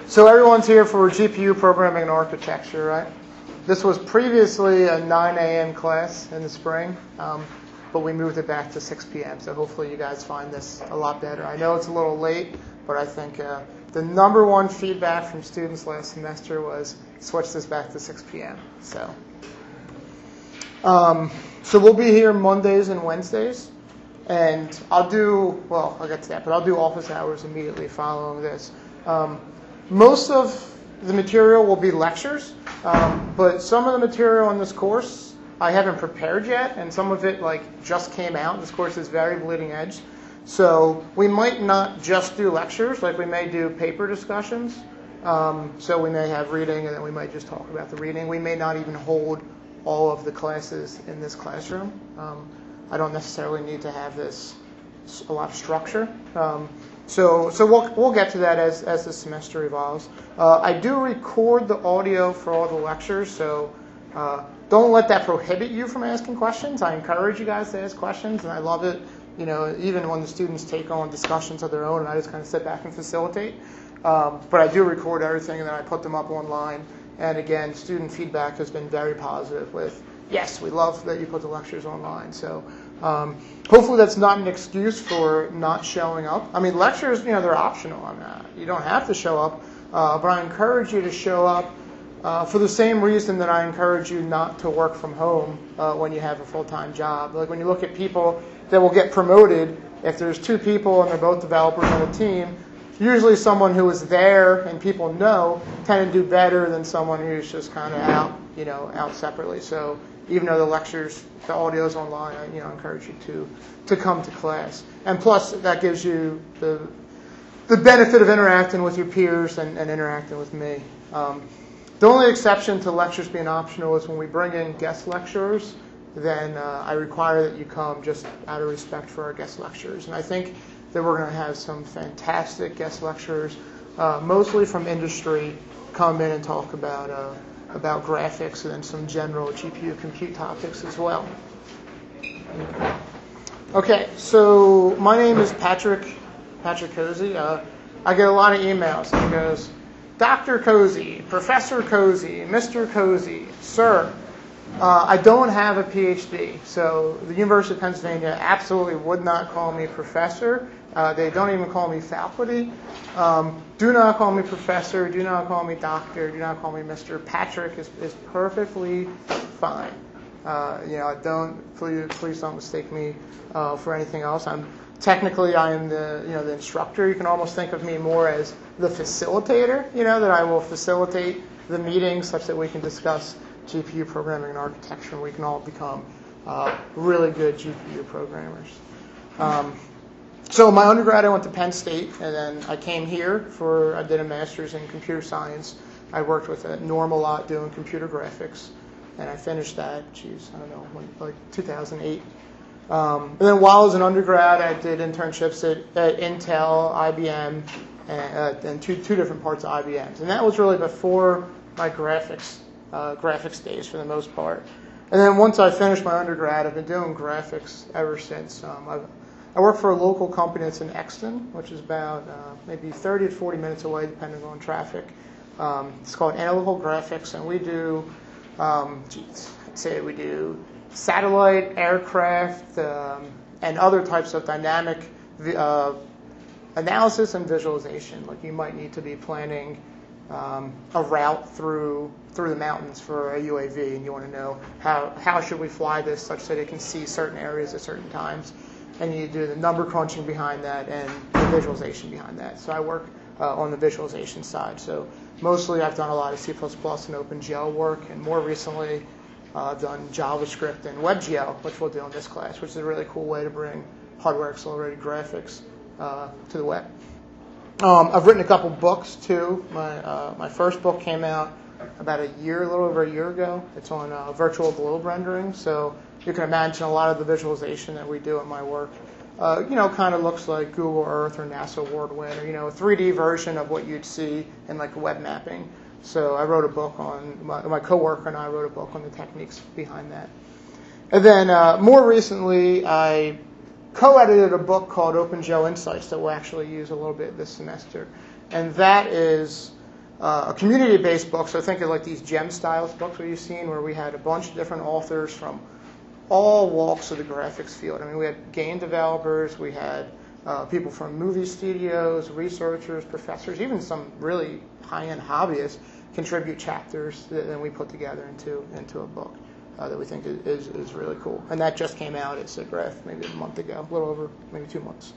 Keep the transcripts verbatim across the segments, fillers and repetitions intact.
So everyone's here for G P U programming and architecture, right? This was previously a nine a.m. class in the spring, um, but we moved it back to six p.m. So hopefully you guys find this a lot better. I know it's a little late, but I think uh, the number one feedback from students last semester was switch this back to six p.m. So, um, so we'll be here Mondays and Wednesdays, and I'll do, well, I'll get to that, but I'll do office hours immediately following this. Um, most of the material will be lectures, um, but some of the material in this course I haven't prepared yet, and some of it like just came out. This course is very bleeding edge. So we might not just do lectures, like we may do paper discussions. Um, so we may have reading, and then we might just talk about the reading. We may not even hold all of the classes in this classroom. Um, I don't necessarily need to have this a lot of structure. Um, so so we'll we'll get to that as as the semester evolves. Uh, I do record the audio for all the lectures, so uh, don't let that prohibit you from asking questions. I encourage you guys to ask questions, and I love it. You know, even when the students take on discussions of their own, and I just kind of sit back and facilitate. Um, but I do record everything, and then I put them up online. And again, student feedback has been very positive with, yes, we love that you put the lectures online. So um, hopefully that's not an excuse for not showing up. I mean, lectures, you know, they're optional on that. You don't have to show up, uh, but I encourage you to show up uh, for the same reason that I encourage you not to work from home uh, when you have a full-time job. Like when you look at people that will get promoted, if there's two people and they're both developers on the team, usually someone who is there and people know tend to do better than someone who's just kind of out, you know, out separately. So even though the lectures, the audio's online, I, you know, encourage you to to come to class. And plus, that gives you the the benefit of interacting with your peers and, and interacting with me. Um, the only exception to lectures being optional is when we bring in guest lecturers. Then uh, I require that you come just out of respect for our guest lecturers. And I think that we're going to have some fantastic guest lecturers, uh, mostly from industry, come in and talk about uh, about graphics and then some general G P U compute topics as well. Okay, so my name is Patrick Patrick Cozy. Uh, I get a lot of emails. It goes, Doctor Cozy, Professor Cozy, Mister Cozy, Sir. Uh, I don't have a P H D, so the University of Pennsylvania absolutely would not call me professor. Uh, they don't even call me faculty. Um, do not call me professor. Do not call me doctor. Do not call me Mister Patrick is, is perfectly fine. Uh, you know, don't please please don't mistake me uh, for anything else. I'm technically I am the you know the instructor. You can almost think of me more as the facilitator. You know that I will facilitate the meetings such that we can discuss G P U programming and architecture, and we can all become uh, really good G P U programmers. Um, so my undergrad, I went to Penn State, and then I came here for, I did a master's in computer science. I worked with a Norm a lot doing computer graphics, and I finished that, geez, I don't know, when, like two thousand eight. Um, and then while I was an undergrad, I did internships at, at Intel, I B M, and, uh, and two, two different parts of I B M's. And that was really before my graphics Uh, graphics days for the most part. And then once I finished my undergrad, I've been doing graphics ever since. Um, I've, I work for a local company that's in Exton, which is about uh, maybe thirty to forty minutes away, depending on traffic. Um, it's called Analytical Graphics, and we do, um, geez, I'd say we do satellite, aircraft, um, and other types of dynamic uh, analysis and visualization. Like you might need to be planning Um, a route through through the mountains for a U A V, and you want to know how how should we fly this such that it can see certain areas at certain times, and you do the number crunching behind that and the visualization behind that. So I work uh, on the visualization side. So mostly I've done a lot of C plus plus and OpenGL work, and more recently uh, I've done JavaScript and WebGL, which we'll do in this class, which is a really cool way to bring hardware accelerated graphics uh, to the web. Um, I've written a couple books too. My uh, my first book came out about a year, a little over a year ago. It's on uh, virtual globe rendering, so you can imagine a lot of the visualization that we do in my work. Uh, you know, kind of looks like Google Earth or NASA Award-Win, or you know, a three D version of what you'd see in like web mapping. So I wrote a book on my, my coworker and I wrote a book on the techniques behind that. And then uh, more recently, I co-edited a book called OpenGL Insights that we'll actually use a little bit this semester. And that is uh, a community-based book. So think of like these gem styles books that you've seen, where we had a bunch of different authors from all walks of the graphics field. I mean, we had game developers, we had uh, people from movie studios, researchers, professors, even some really high-end hobbyists contribute chapters that then we put together into into a book uh, that we think is, is really cool. And that just came out at SIGGRAPH maybe a month ago, a little over maybe two months.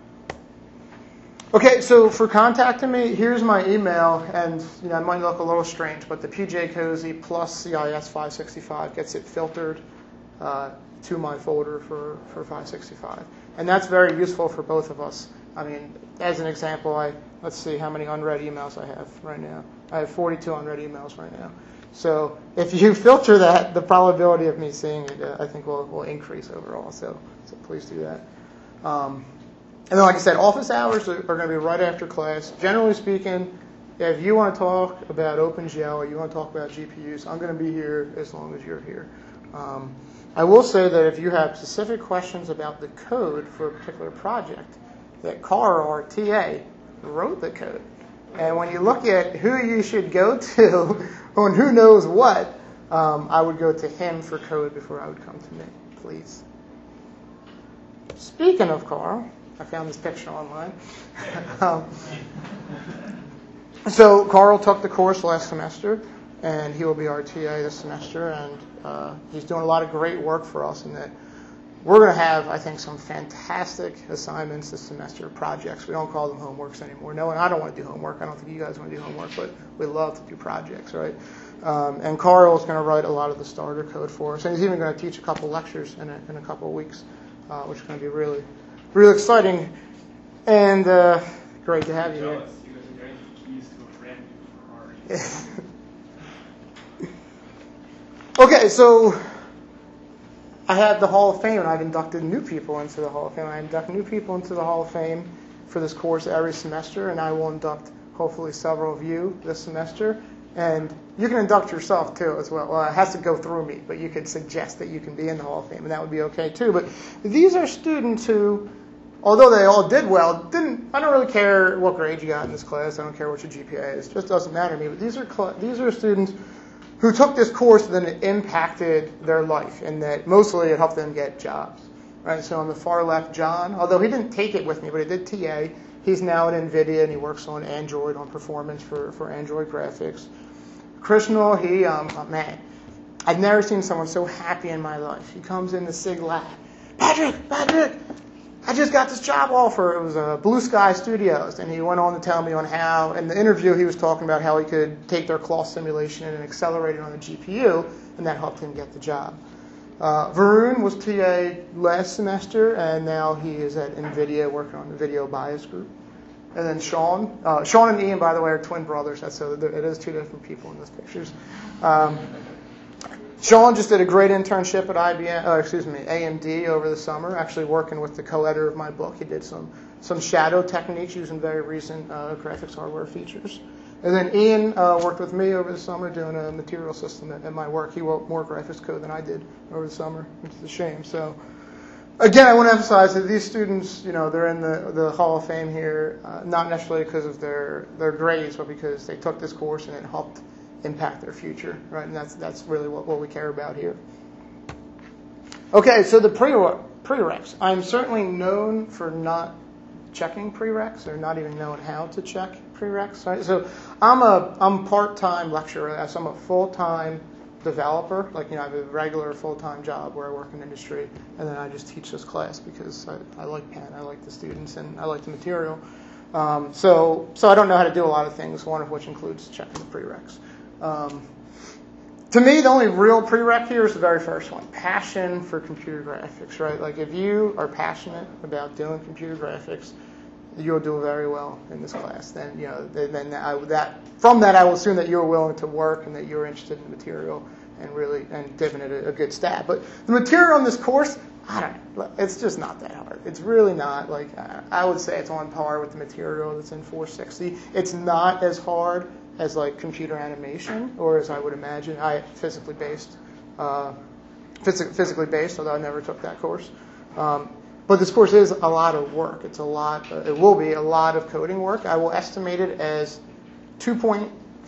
Okay, so for contacting me, here's my email, and you know it might look a little strange, but the P J Cozy plus C I S five sixty-five gets it filtered uh, to my folder for, for five sixty-five. And that's very useful for both of us. I mean, as an example, I let's see how many unread emails I have right now. I have forty-two unread emails right now. So if you filter that, the probability of me seeing it, uh, I think, will, will increase overall. So, so please do that. Um, and then, like I said, office hours are, are going to be right after class. Generally speaking, if you want to talk about OpenGL or you want to talk about G P Us, I'm going to be here as long as you're here. Um, I will say that if you have specific questions about the code for a particular project, that Carl, our T A, wrote the code. And when you look at who you should go to on who knows what, um, I would go to him for code before I would come to me, please. Speaking of Carl, I found this picture online. um, so Carl took the course last semester, and he will be our T A this semester, and uh, he's doing a lot of great work for us in that we're going to have, I think, some fantastic assignments this semester, projects. We don't call them homeworks anymore. No, and I don't want to do homework. I don't think you guys want to do homework, but we love to do projects, right? Um, and Carl is going to write a lot of the starter code for us, and he's even going to teach a couple lectures in a, in a couple of weeks, uh, which is going to be really, really exciting and uh, great to have you here. Okay, so I have the Hall of Fame, and I've inducted new people into the Hall of Fame. I induct new people into the Hall of Fame for this course every semester, and I will induct hopefully several of you this semester. And you can induct yourself too as well. Well, it has to go through me, but you could suggest that you can be in the Hall of Fame, and that would be okay too. But these are students who, although they all did well, didn't. I don't really care what grade you got in this class. I don't care what your G P A is. It just doesn't matter to me. But these are cl- these are students who took this course and then it impacted their life, and that mostly it helped them get jobs. Right? So on the far left, John, although he didn't take it with me, but he did T A, he's now at NVIDIA, and he works on Android, on performance for, for Android graphics. Krishnal, he, um, oh man, I've never seen someone so happy in my life. He comes in the SIG lab. Patrick, Patrick, I just got this job offer. It was uh, Blue Sky Studios, and he went on to tell me on how, in the interview he was talking about how he could take their cloth simulation and accelerate it on the G P U, and that helped him get the job. Uh, Varun was T A last semester, and now he is at NVIDIA working on the video bias group. And then Sean, uh, Sean and Ian, by the way, are twin brothers. That's so it is two different people in those pictures. Um, Sean just did a great internship at I B M, uh, excuse me, A M D over the summer, actually working with the co-editor of my book. He did some some shadow techniques using very recent uh, graphics hardware features. And then Ian uh, worked with me over the summer doing a material system at, at my work. He wrote more graphics code than I did over the summer, which is a shame. So again, I want to emphasize that these students, you know, they're in the, the Hall of Fame here, uh, not necessarily because of their, their grades, but because they took this course and it helped impact their future, right? And that's that's really what, what we care about here. Okay, so the pre prereqs. I'm certainly known for not checking prereqs or not even knowing how to check prereqs, right? So I'm a I'm part-time lecturer. So I'm a full-time developer. Like, you know, I have a regular full-time job where I work in industry, and then I just teach this class because I, I like Penn, I like the students, and I like the material. Um, so so I don't know how to do a lot of things, one of which includes checking the prereqs. Um, to me, the only real prereq here is the very first one, passion for computer graphics, right? Like, if you are passionate about doing computer graphics, you'll do very well in this class. Then, you know, then I, that from that, I will assume that you're willing to work and that you're interested in the material and really and giving it a, a good stab. But the material on this course, I don't know, it's just not that hard. It's really not. Like, I would say it's on par with the material that's in four sixty. It's not as hard as like computer animation, or as I would imagine, I physically based, uh, phys- physically based, although I never took that course. Um, but this course is a lot of work. It's a lot. Uh, it will be a lot of coding work. I will estimate it as two point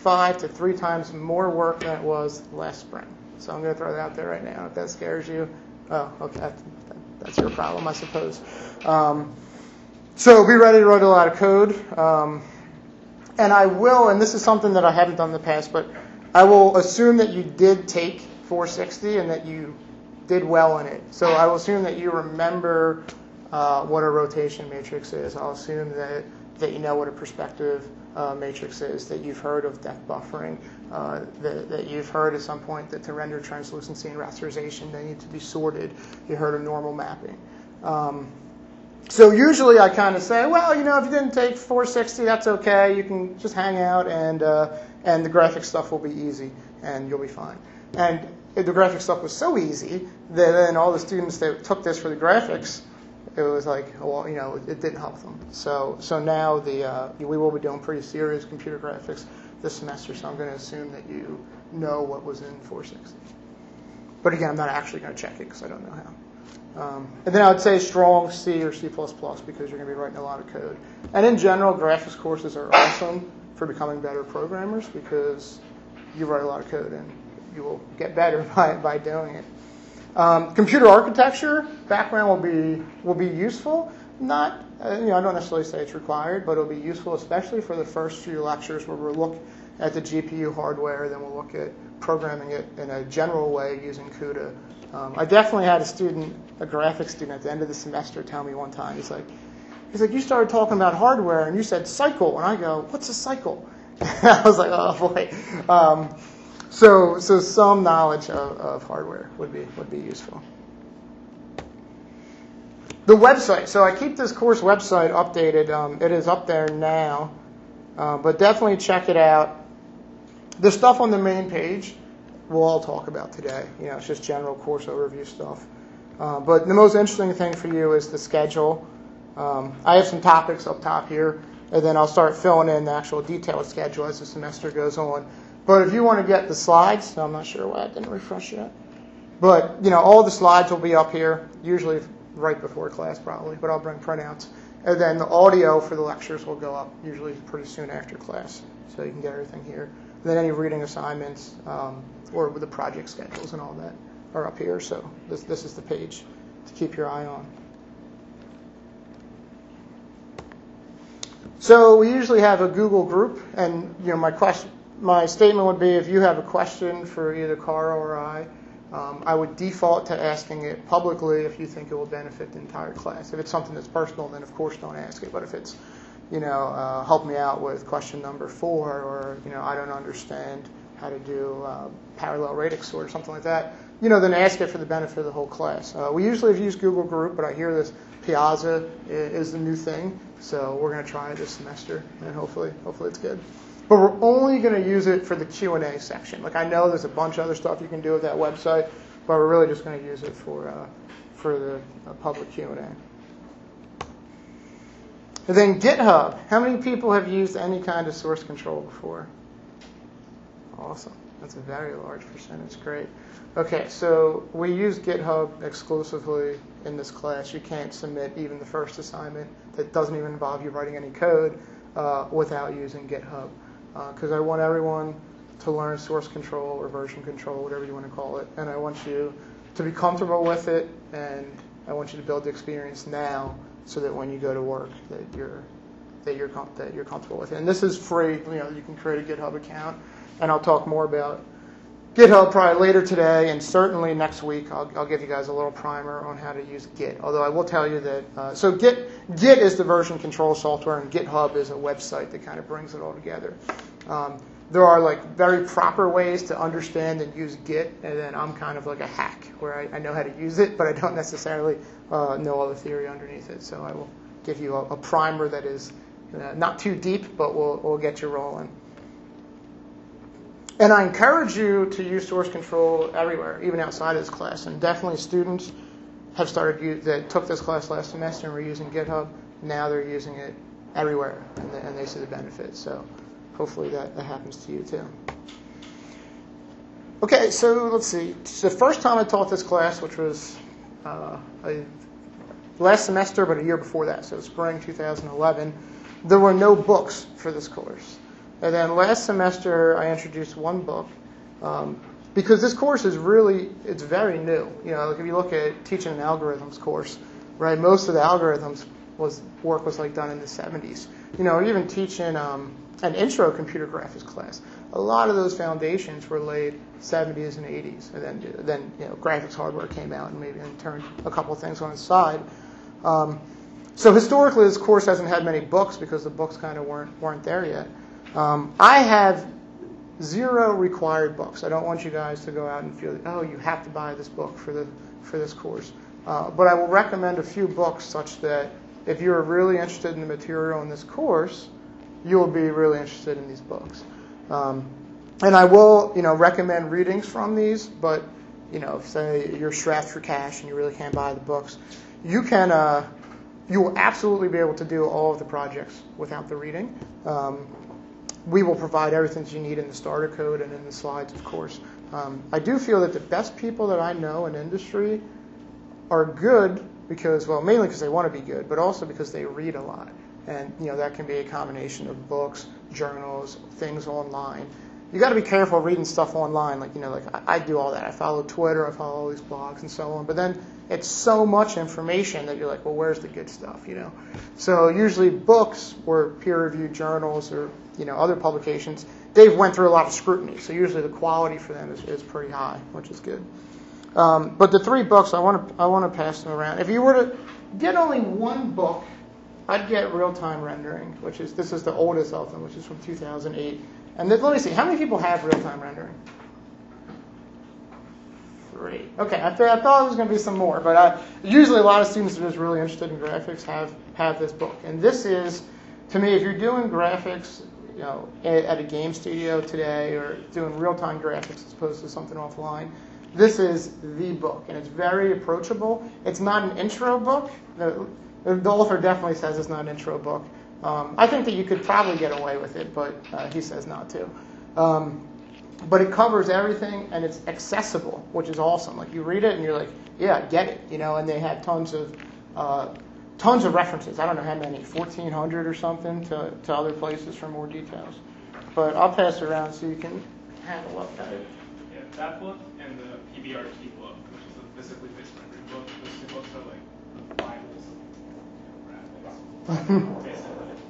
five to three times more work than it was last spring. So I'm going to throw that out there right now. If that scares you, oh, okay, that, that's your problem, I suppose. Um, so be ready to write a lot of code. Um, and I will, and this is something that I haven't done in the past, but I will assume that you did take four sixty and that you did well in it. So I will assume that you remember uh, what a rotation matrix is. I'll assume that, that you know what a perspective uh, matrix is, that you've heard of depth buffering, uh, that, that you've heard at some point that to render translucency and rasterization, they need to be sorted. You heard of normal mapping. Um, so usually I kind of say, well, you know, if you didn't take four sixty, that's okay. You can just hang out, and uh, and the graphic stuff will be easy, and you'll be fine. And the graphic stuff was so easy that then all the students that took this for the graphics, it was like, well, you know, it didn't help them. So so now the uh, we will be doing pretty serious computer graphics this semester, so I'm going to assume that you know what was in four sixty. But again, I'm not actually going to check it because I don't know how. Um, and then I would say strong C or C plus plus because you're going to be writing a lot of code. And in general, graphics courses are awesome for becoming better programmers because you write a lot of code and you will get better by, by doing it. Um, computer architecture background will be will be useful. Not, uh, you know, I don't necessarily say it's required, but it'll be useful, especially for the first few lectures where we'll look at the G P U hardware, then we'll look at programming it in a general way using CUDA. Um, I definitely had a student, a graphics student, at the end of the semester tell me one time, he's like, he's like, you started talking about hardware and you said cycle, and I go, what's a cycle? I was like, oh boy. Um, So, so some knowledge of, of hardware would be would be useful. The website. So I keep this course website updated. Um, it is up there now, uh, but definitely check it out. The stuff on the main page we'll all talk about today. You know, it's just general course overview stuff. Uh, but the most interesting thing for you is the schedule. Um, I have some topics up top here, and then I'll start filling in the actual detailed schedule as the semester goes on. But if you want to get the slides, I'm not sure why I didn't refresh yet. But, you know, all the slides will be up here, usually right before class probably, but I'll bring printouts. And then the audio for the lectures will go up usually pretty soon after class, so you can get everything here. And then any reading assignments um, or with the project schedules and all that are up here. So this, this is the page to keep your eye on. So we usually have a Google group, and you know my question, my statement would be if you have a question for either Carl or I, um, I would default to asking it publicly if you think it will benefit the entire class. If it's something that's personal, then of course don't ask it. But if it's, you know, uh, help me out with question number four, or you know I don't understand how to do uh, parallel radix or something like that, you know, then ask it for the benefit of the whole class. Uh, we usually have used Google Group, but I hear this Piazza is the new thing, so we're going to try it this semester, and hopefully, hopefully it's good. But we're only going to use it for the Q and A section. Like I know there's a bunch of other stuff you can do with that website, but we're really just going to use it for uh, for the uh, public Q and A. And then GitHub. How many people have used any kind of source control before? Awesome. That's a very large percentage. Great. Okay, so we use GitHub exclusively in this class. You can't submit even the first assignment that doesn't even involve you writing any code uh, without using GitHub. Because uh, I want everyone to learn source control or version control, whatever you want to call it. And I want you to be comfortable with it, and I want you to build the experience now so that when you go to work that you're that you're that you're comfortable with it. And this is free. You know, you can create a GitHub account, and I'll talk more about GitHub probably later today, and certainly next week I'll, I'll give you guys a little primer on how to use Git. Although I will tell you that, uh, so Git Git is the version control software, and GitHub is a website that kind of brings it all together. Um, there are like very proper ways to understand and use Git, and then I'm kind of like a hack where I, I know how to use it, but I don't necessarily uh, know all the theory underneath it. So I will give you a, a primer that is uh, not too deep, but will will get you rolling. And I encourage you to use source control everywhere, even outside of this class. And definitely students have started use, that took this class last semester and were using GitHub. Now they're using it everywhere, and they, and they see the benefits. So hopefully that, that happens to you too. Okay, so let's see. It's the first time I taught this class, which was uh, a, last semester, but a year before that, so spring two thousand eleven. There were no books for this course. And then last semester, I introduced one book. Um, because this course is really, it's very new. You know, like if you look at teaching an algorithms course, right, most of the algorithms was work was like done in the seventies. You know, even teaching um, an intro computer graphics class, a lot of those foundations were laid seventies and eighties, and then then you know graphics hardware came out and maybe and turned a couple things on its side. Um, so historically, this course hasn't had many books because the books kind of weren't weren't there yet. Um, I have zero required books. I don't want you guys to go out and feel, oh, you have to buy this book for the for this course. Uh, but I will recommend a few books such that if you're really interested in the material in this course, you'll be really interested in these books. Um, and I will, you know, recommend readings from these. But you know, if say you're strapped for cash and you really can't buy the books, you can. Uh, you will absolutely be able to do all of the projects without the reading. Um, We will provide everything you need in the starter code and in the slides, of course. Um, I do feel that the best people that I know in industry are good because, well, mainly because they want to be good, but also because they read a lot. And, you know, that can be a combination of books, journals, things online. You got to be careful reading stuff online. Like, you know, like I, I do all that. I follow Twitter, I follow all these blogs and so on. But then it's so much information that you're like, well, where's the good stuff, you know? So usually books or peer-reviewed journals or, you know, other publications, they've went through a lot of scrutiny. So usually the quality for them is, is pretty high, which is good. Um, but the three books, I want to I want to pass them around. If you were to get only one book, I'd get Real-Time Rendering, which is, this is the oldest of them, which is from two thousand eight. And then, let me see, how many people have real-time rendering? Three. Okay, I, th- I thought there was going to be some more, but I, usually a lot of students who are just really interested in graphics have, have this book. And this is, to me, if you're doing graphics, you know, at, at a game studio today or doing real-time graphics as opposed to something offline, this is the book, and it's very approachable. It's not an intro book. The, the author definitely says it's not an intro book. Um, I think that you could probably get away with it, but uh, he says not to. Um, but it covers everything, and it's accessible, which is awesome. Like, you read it, and you're like, yeah, I get it, you know. And they have tons of uh, tons of references. I don't know how many, fourteen hundred or something, to, to other places for more details. But I'll pass it around so you can have a look at it. Yeah, that book and the P B R T book, which is a physically based rendering book. Those two books are like Bibles of you know, graphics. Basically.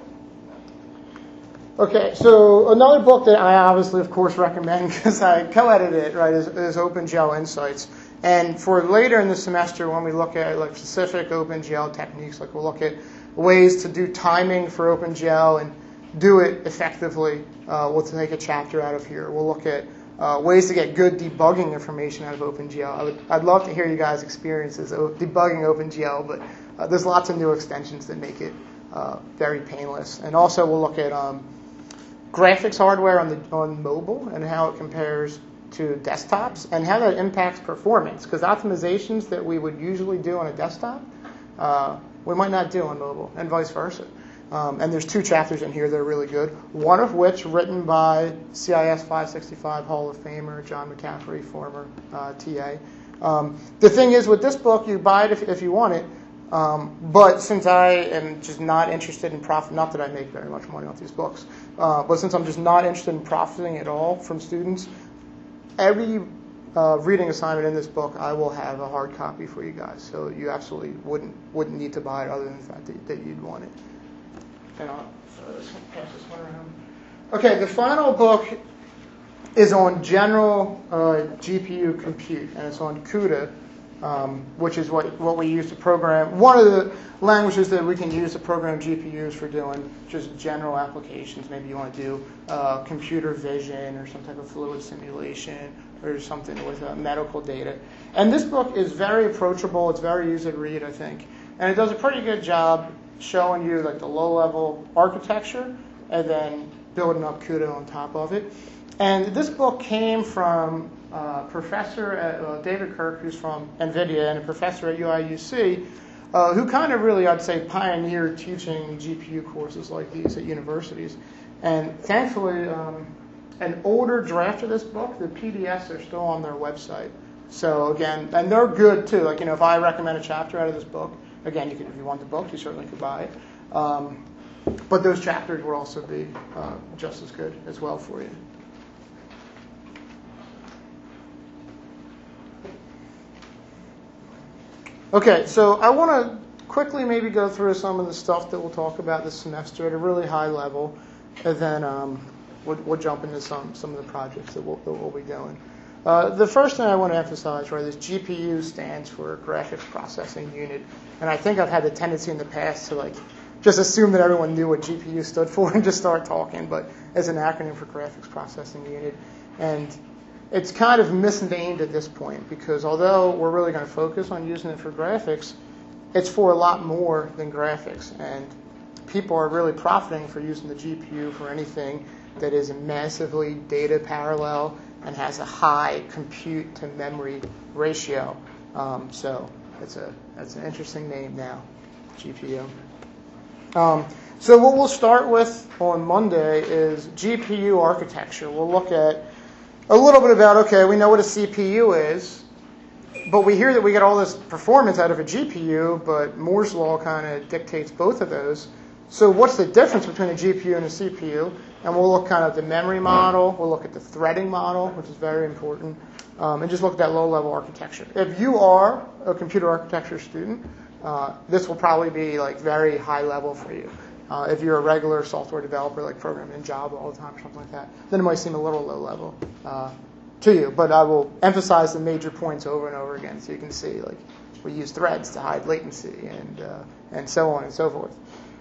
Okay, so another book that I obviously, of course, recommend because I co-edited it, right, is, is OpenGL Insights. And for later in the semester, when we look at like specific OpenGL techniques, like we'll look at ways to do timing for OpenGL and do it effectively, uh, we'll take a chapter out of here. We'll look at uh, ways to get good debugging information out of OpenGL. I would, I'd love to hear you guys' experiences of debugging OpenGL, but uh, there's lots of new extensions that make it uh, very painless. And also we'll look at um, graphics hardware on the on mobile and how it compares to desktops and how that impacts performance. Because optimizations that we would usually do on a desktop, uh, we might not do on mobile, and vice versa. Um, and there's two chapters in here that are really good. One of which written by C I S five sixty-five Hall of Famer John McCaffrey, former uh, T A. Um, the thing is, with this book, you buy it if, if you want it. Um, but since I am just not interested in profit, not that I make very much money off these books, uh, but since I'm just not interested in profiting at all from students, every uh, reading assignment in this book, I will have a hard copy for you guys. So you absolutely wouldn't wouldn't need to buy it other than the fact that, that you'd want it. And I'll uh, pass this one around. Okay, the final book is on general uh, G P U compute, and it's on CUDA. Um, which is what, what we use to program. One of the languages that we can use to program G P Us for doing just general applications. Maybe you want to do uh, computer vision or some type of fluid simulation or something with uh, medical data. And this book is very approachable. It's very easy to read, I think. And it does a pretty good job showing you like the low-level architecture and then building up CUDA on top of it. And this book came from Uh, professor at, uh, David Kirk, who's from NVIDIA, and a professor at U I U C, uh, who kind of really, I'd say, pioneered teaching G P U courses like these at universities. And thankfully, um, an older draft of this book, the P D Fs are still on their website. So again, and they're good too. Like, you know, if I recommend a chapter out of this book, again, you could, if you want the book, you certainly could buy it. Um, but those chapters will also be uh, just as good as well for you. Okay, so I want to quickly maybe go through some of the stuff that we'll talk about this semester at a really high level, and then um, we'll, we'll jump into some, some of the projects that we'll, that we'll be doing. Uh, the first thing I want to emphasize, right, is G P U stands for Graphics Processing Unit, and I think I've had the tendency in the past to like just assume that everyone knew what G P U stood for and just start talking, but it's an acronym for Graphics Processing Unit, and it's kind of misnamed at this point because although we're really going to focus on using it for graphics, it's for a lot more than graphics. And people are really profiting for using the G P U for anything that is massively data parallel and has a high compute to memory ratio. Um, so it's a that's an interesting name now, G P U. Um, so what we'll start with on Monday is G P U architecture. We'll look at a little bit about, okay, we know what a C P U is, but we hear that we get all this performance out of a G P U, but Moore's law kind of dictates both of those. So what's the difference between a G P U and a C P U? And we'll look kind of at the memory model, we'll look at the threading model, which is very important, um, and just look at that low-level architecture. If you are a computer architecture student, uh, this will probably be like very high level for you. Uh, if you're a regular software developer, like programming in Java all the time or something like that, then it might seem a little low level uh, to you. But I will emphasize the major points over and over again so you can see, like, we use threads to hide latency and uh, and so on and so forth.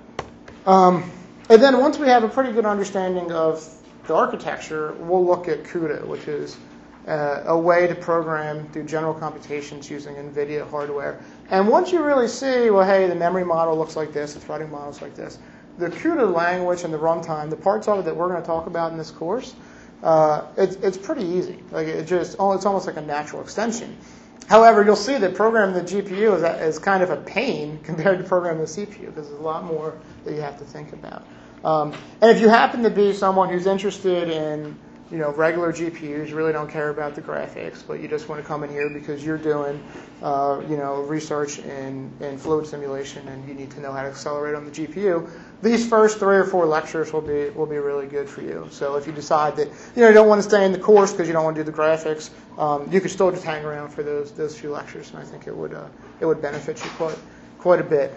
Um, and then once we have a pretty good understanding of the architecture, we'll look at CUDA, which is uh, a way to program, do general computations using NVIDIA hardware. And once you really see, well, hey, the memory model looks like this, the threading model looks like this, the CUDA language and the runtime, the parts of it that we're going to talk about in this course, uh, it's, it's pretty easy. Like it just, oh, it's almost like a natural extension. However, you'll see that programming the G P U is, is kind of a pain compared to programming the C P U because there's a lot more that you have to think about. Um, and if you happen to be someone who's interested in, you know, regular G P Us, you really don't care about the graphics, but you just want to come in here because you're doing, uh, you know, research in, in fluid simulation and you need to know how to accelerate on the G P U, these first three or four lectures will be will be really good for you. So if you decide that, you know, you don't want to stay in the course because you don't want to do the graphics, um, you could still just hang around for those those few lectures, and I think it would uh, it would benefit you quite quite a bit.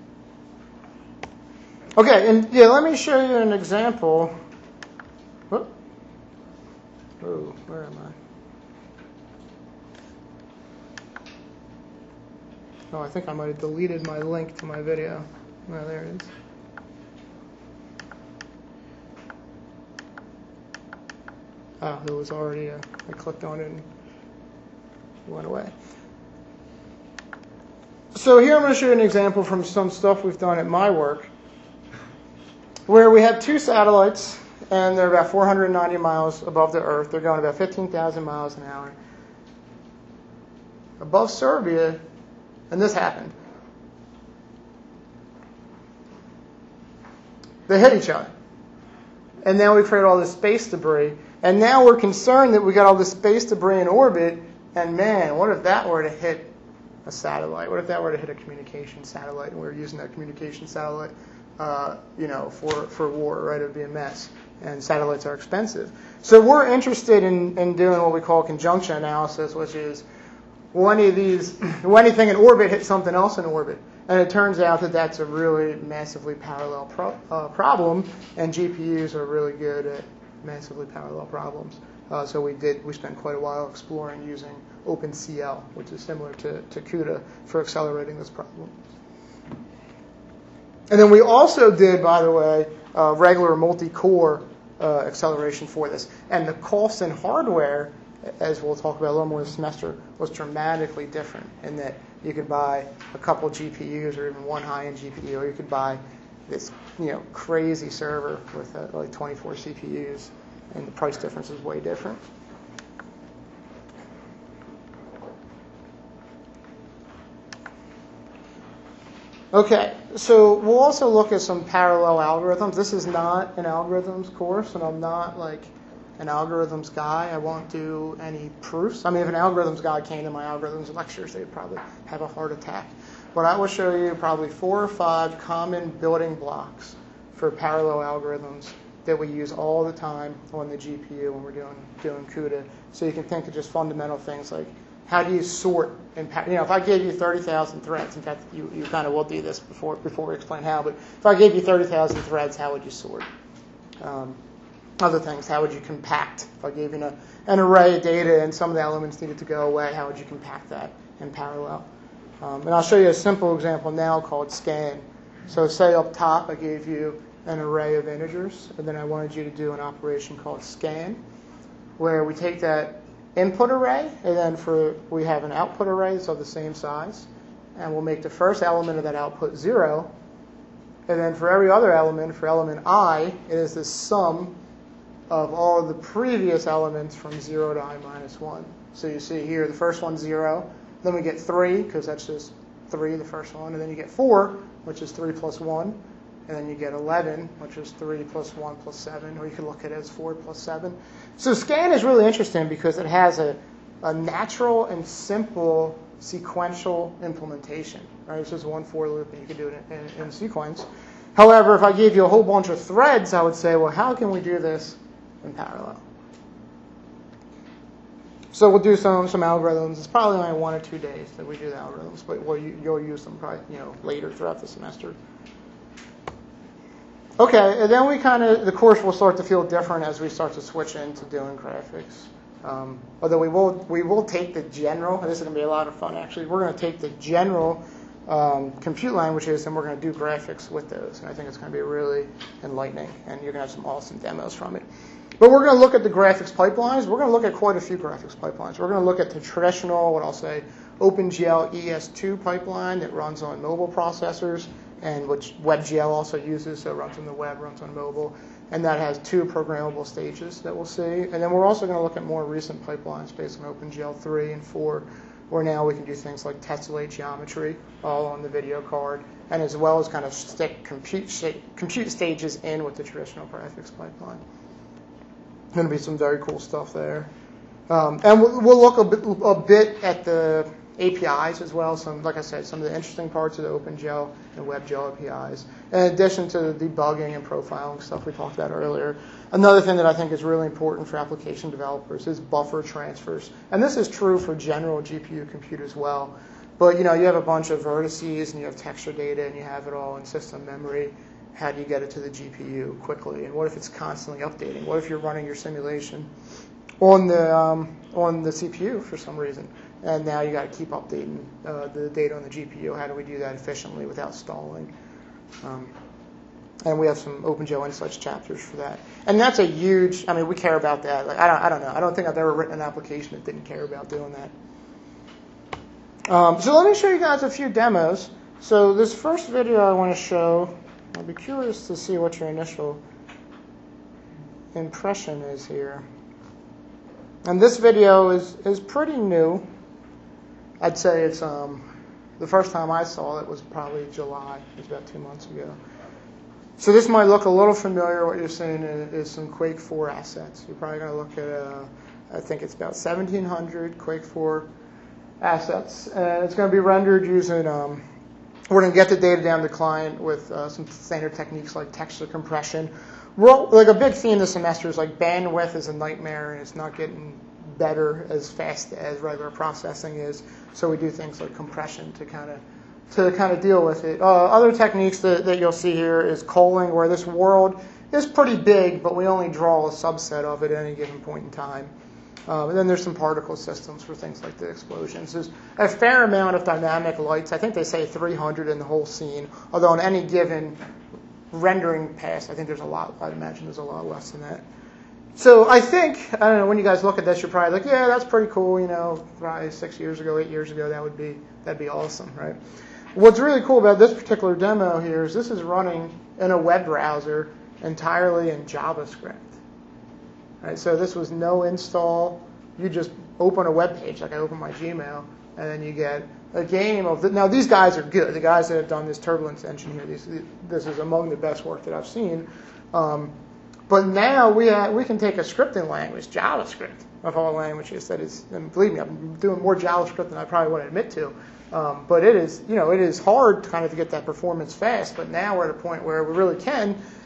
Okay, and yeah, let me show you an example. Whoop. Oh, where am I? Oh, I think I might have deleted my link to my video. Oh, there it is. Oh, it was already, uh, I clicked on it and it went away. So here I'm going to show you an example from some stuff we've done at my work, where we have two satellites, and they're about four hundred ninety miles above the Earth. They're going about fifteen thousand miles an hour. Above Serbia, and this happened. They hit each other. And now we create all this space debris. And now we're concerned that we got all this space debris in orbit, and man, what if that were to hit a satellite? What if that were to hit a communication satellite, and we were using that communication satellite, uh, you know, for, for war, right? It would be a mess. And satellites are expensive. So we're interested in, in doing what we call conjunction analysis, which is, will any of these, will anything in orbit hit something else in orbit? And it turns out that that's a really massively parallel pro, uh, problem, and G P Us are really good at massively parallel problems. Uh, so we did, we spent quite a while exploring using OpenCL, which is similar to, to CUDA, for accelerating this problem. And then we also did, by the way, uh, regular multi-core uh, acceleration for this. And the cost in hardware, as we'll talk about a little more this semester, was dramatically different in that you could buy a couple G P Us or even one high-end G P U, or you could buy this, you know, crazy server with uh, like twenty-four C P Us, and the price difference is way different. Okay, so we'll also look at some parallel algorithms. This is not an algorithms course, and I'm not like an algorithms guy. I won't do any proofs. I mean, if an algorithms guy came to my algorithms lectures, they'd probably have a heart attack. But I will show you probably four or five common building blocks for parallel algorithms that we use all the time on the G P U when we're doing doing CUDA. So you can think of just fundamental things like how do you sort? And you know, if I gave you thirty thousand threads, in fact, you, you kind of will do this before before we explain how. But if I gave you thirty thousand threads, how would you sort? Um, other things, how would you compact? If I gave you a, an array of data and some of the elements needed to go away, how would you compact that in parallel? Um, and I'll show you a simple example now called scan. So say up top, I gave you an array of integers, and then I wanted you to do an operation called scan, where we take that input array, and then for we have an output array that's of the same size, and we'll make the first element of that output zero, and then for every other element, for element I, it is the sum of all of the previous elements from zero to I minus one. So you see here, the first one's zero, then we get three, because that's just three, the first one, and then you get four, which is three plus one, and then you get eleven, which is three plus one plus seven, or you can look at it as four plus seven. So scan is really interesting because it has a, a natural and simple sequential implementation. Right? It's just one for loop, and you can do it in, in, in sequence. However, if I gave you a whole bunch of threads, I would say, well, how can we do this in parallel? So we'll do some some algorithms. It's probably only one or two days that we do the algorithms, but we'll, you'll use them probably you know later throughout the semester. Okay, and then we kind of, the course will start to feel different as we start to switch into doing graphics. Um, although we will we will take the general, and this is going to be a lot of fun actually, we're going to take the general um, compute languages and we're going to do graphics with those. And I think it's going to be really enlightening, and you're going to have some awesome demos from it. But we're going to look at the graphics pipelines. We're going to look at quite a few graphics pipelines. We're going to look at the traditional, what I'll say, OpenGL E S two pipeline that runs on mobile processors, and which WebGL also uses, so it runs on the web, runs on mobile. And that has two programmable stages that we'll see. And then we're also going to look at more recent pipelines based on OpenGL three and four, where now we can do things like tessellate geometry all on the video card, and as well as kind of stick compute, compute stages in with the traditional graphics pipeline. Going to be some very cool stuff there. Um, and we'll, we'll look a bit, a bit at the A P Is as well. Some, like I said, some of the interesting parts of the OpenGL and WebGL A P Is, in addition to the debugging and profiling stuff we talked about earlier. Another thing that I think is really important for application developers is buffer transfers. And this is true for general G P U compute as well. But you know, you have a bunch of vertices and you have texture data and you have it all in system memory. How do you get it to the G P U quickly? And what if it's constantly updating? What if you're running your simulation on the um, on the C P U for some reason, and now you got to keep updating uh, the data on the G P U? How do we do that efficiently without stalling? Um, and we have some OpenGL Insights chapters for that. And that's a huge. I mean, we care about that. Like I don't. I don't know. I don't think I've ever written an application that didn't care about doing that. Um, so let me show you guys a few demos. So this first video I want to show. I'll be curious to see what your initial impression is here. And this video is, is pretty new. I'd say it's um, the first time I saw it was probably July. It was about two months ago. So this might look a little familiar. What you're seeing is, is some Quake four assets. You're probably going to look at, uh, I think it's about seventeen hundred Quake four assets. And it's going to be rendered using... Um, We're going to get the data down to the client with uh, some standard techniques like texture compression. We're, like a big theme this semester is like bandwidth is a nightmare and it's not getting better as fast as regular processing is. So we do things like compression to kind of to kind of deal with it. Uh, other techniques that, that you'll see here is culling, where this world is pretty big, but we only draw a subset of it at any given point in time. Um, and then there's some particle systems for things like the explosions. There's a fair amount of dynamic lights. I think they say three hundred in the whole scene, although on any given rendering pass, I think there's a lot. I'd imagine there's a lot less than that. So I think, I don't know, when you guys look at this, you're probably like, yeah, that's pretty cool. You know, probably six years ago, eight years ago, that would be that'd be awesome, right? What's really cool about this particular demo here is this is running in a web browser entirely in JavaScript. Right, so this was no install. You just open a web page, like I open my Gmail, and then you get a game of... The, now, these guys are good. The guys that have done this Turbulence engine here, these, this is among the best work that I've seen. Um, but now we have, we can take a scripting language, JavaScript, of all languages. That is, and believe me, I'm doing more JavaScript than I probably want to admit to. Um, but it is, you know, it is hard kind of to get that performance fast. But now we're at a point where we really can.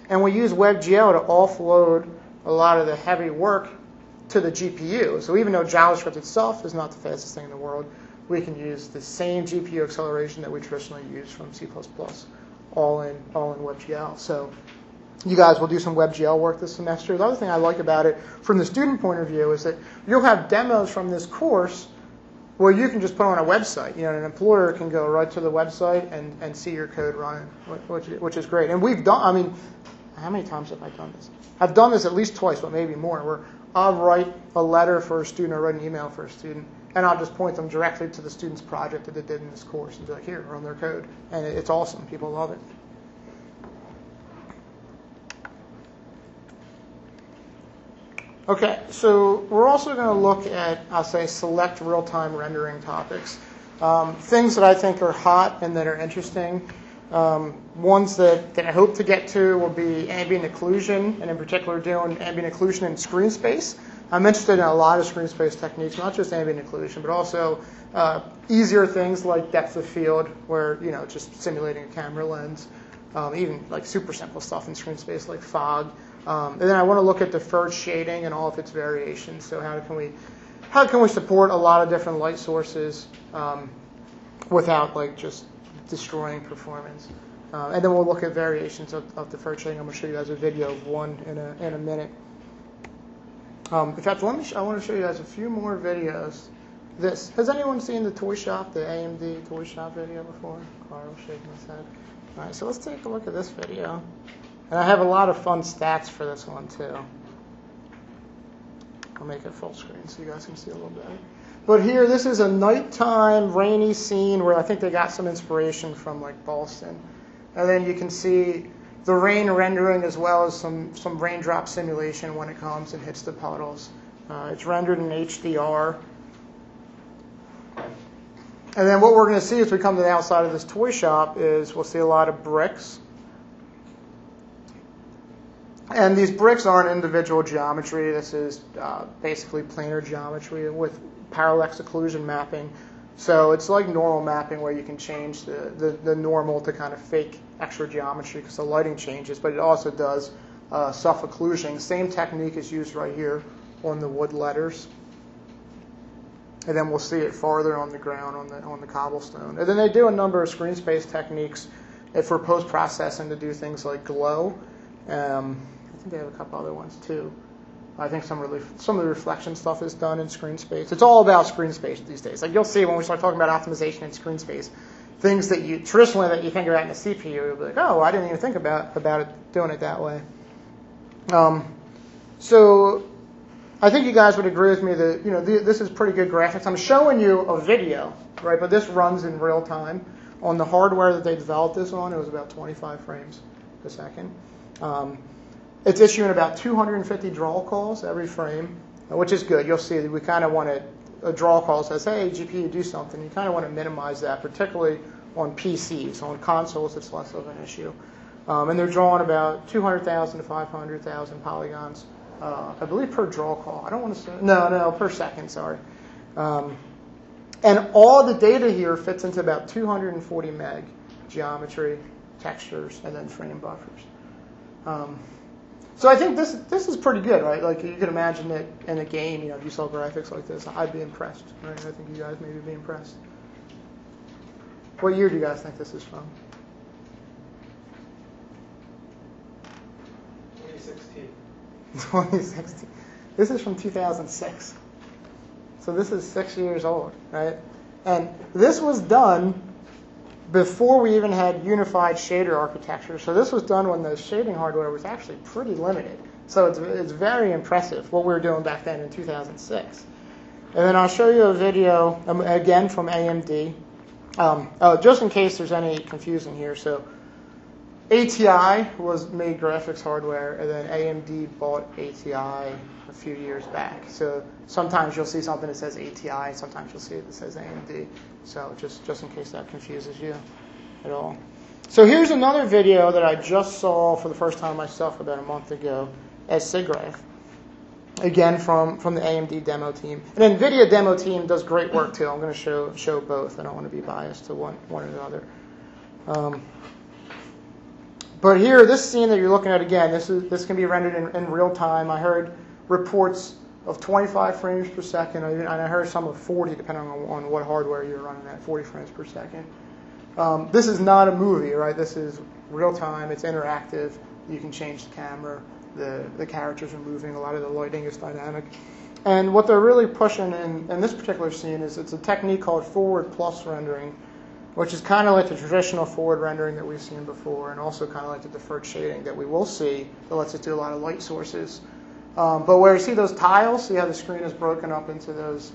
And we use WebGL to offload a lot of the heavy work to the G P U. So even though JavaScript itself is not the fastest thing in the world, we can use the same G P U acceleration that we traditionally use from C plus plus, all in all in WebGL. So you guys will do some WebGL work this semester. The other thing I like about it from the student point of view is that you'll have demos from this course where you can just put on a website. You know, an employer can go right to the website and, and see your code running, which, which is great. And we've done, I mean, how many times have I done this? I've done this at least twice, but maybe more, where I'll write a letter for a student or write an email for a student, and I'll just point them directly to the student's project that they did in this course and be like, here, run their code. And it's awesome. People love it. Okay, so we're also going to look at, I'll say, select real-time rendering topics. Um, things that I think are hot and that are interesting. Um, ones that, that I hope to get to will be ambient occlusion, and in particular doing ambient occlusion in screen space. I'm interested in a lot of screen space techniques, not just ambient occlusion, but also uh, easier things like depth of field, where, you know, just simulating a camera lens, um, even like super simple stuff in screen space like fog. Um, and then I want to look at deferred shading and all of its variations. So how can we, how can we support a lot of different light sources um, without like just destroying performance? Uh, and then we'll look at variations of, of deferred shading. I'm going to show you guys a video of one in a in a minute. Um, in fact, let me. Sh- I want to show you guys a few more videos. This has anyone seen the toy shop, the A M D toy shop video before? Carl shaking his head. All right, so let's take a look at this video. And I have a lot of fun stats for this one, too. I'll make it full screen so you guys can see a little better. But here, this is a nighttime, rainy scene where I think they got some inspiration from, like, Boston. And then you can see the rain rendering as well as some, some raindrop simulation when it comes and hits the puddles. Uh, it's rendered in H D R. And then what we're going to see as we come to the outside of this toy shop is we'll see a lot of bricks. And these bricks aren't individual geometry. This is uh, basically planar geometry with parallax occlusion mapping. So it's like normal mapping where you can change the, the, the normal to kind of fake extra geometry because the lighting changes, but it also does uh, self-occlusion. Same technique is used right here on the wood letters. And then we'll see it farther on the ground on the, on the cobblestone. And then they do a number of screen space techniques for post-processing to do things like glow. Um, I think they have a couple other ones too. I think some really, some of the reflection stuff is done in screen space. It's all about screen space these days. Like you'll see when we start talking about optimization in screen space, things that you traditionally that you think about in a C P U, you'll be like, oh, I didn't even think about about it doing it that way. Um, so I think you guys would agree with me that you know th- this is pretty good graphics. I'm showing you a video, right? But this runs in real time on the hardware that they developed this on. It was about twenty-five frames a second. Um, It's issuing about two hundred fifty draw calls every frame, which is good. You'll see that we kind of want to, a draw call says, hey, G P U, do something. You kind of want to minimize that, particularly on P Cs. On consoles, it's less of an issue. Um, and they're drawing about two hundred thousand to five hundred thousand polygons, uh, I believe, per draw call. I don't want to say, no, no, per second, sorry. Um, and all the data here fits into about two hundred forty meg geometry, textures, and then frame buffers. Um, So I think this this is pretty good, right? Like you could imagine that in a game, you know, if you saw graphics like this, I'd be impressed, right? I think you guys maybe be impressed. What year do you guys think this is from? twenty sixteen. twenty sixteen. This is from two thousand six. So this is six years old, right? And this was done before we even had unified shader architecture. So this was done when the shading hardware was actually pretty limited. So it's, it's very impressive what we were doing back then in two thousand six. And then I'll show you a video, um, again, from A M D. Um, oh, just in case there's any confusion here. So A T I was made graphics hardware, and then A M D bought A T I a few years back. So sometimes you'll see something that says A T I, sometimes you'll see it that says A M D. So just, just in case that confuses you at all. So here's another video that I just saw for the first time myself about a month ago at SIGGRAPH. Again, from, from the A M D demo team. And NVIDIA demo team does great work too. I'm going to show show both. I don't want to be biased to one, one or the other. Um, but here, this scene that you're looking at again, this is this can be rendered in, in real time. I heard reports of twenty-five frames per second, and I heard some of forty, depending on, on what hardware you're running at, forty frames per second. Um, this is not a movie, right? This is real time. It's interactive. You can change the camera. The the characters are moving. A lot of the lighting is dynamic. And what they're really pushing in, in this particular scene is it's a technique called forward plus rendering, which is kind of like the traditional forward rendering that we've seen before, and also kind of like the deferred shading that we will see that lets us do a lot of light sources. Um, but where you see those tiles, see how the screen is broken up into those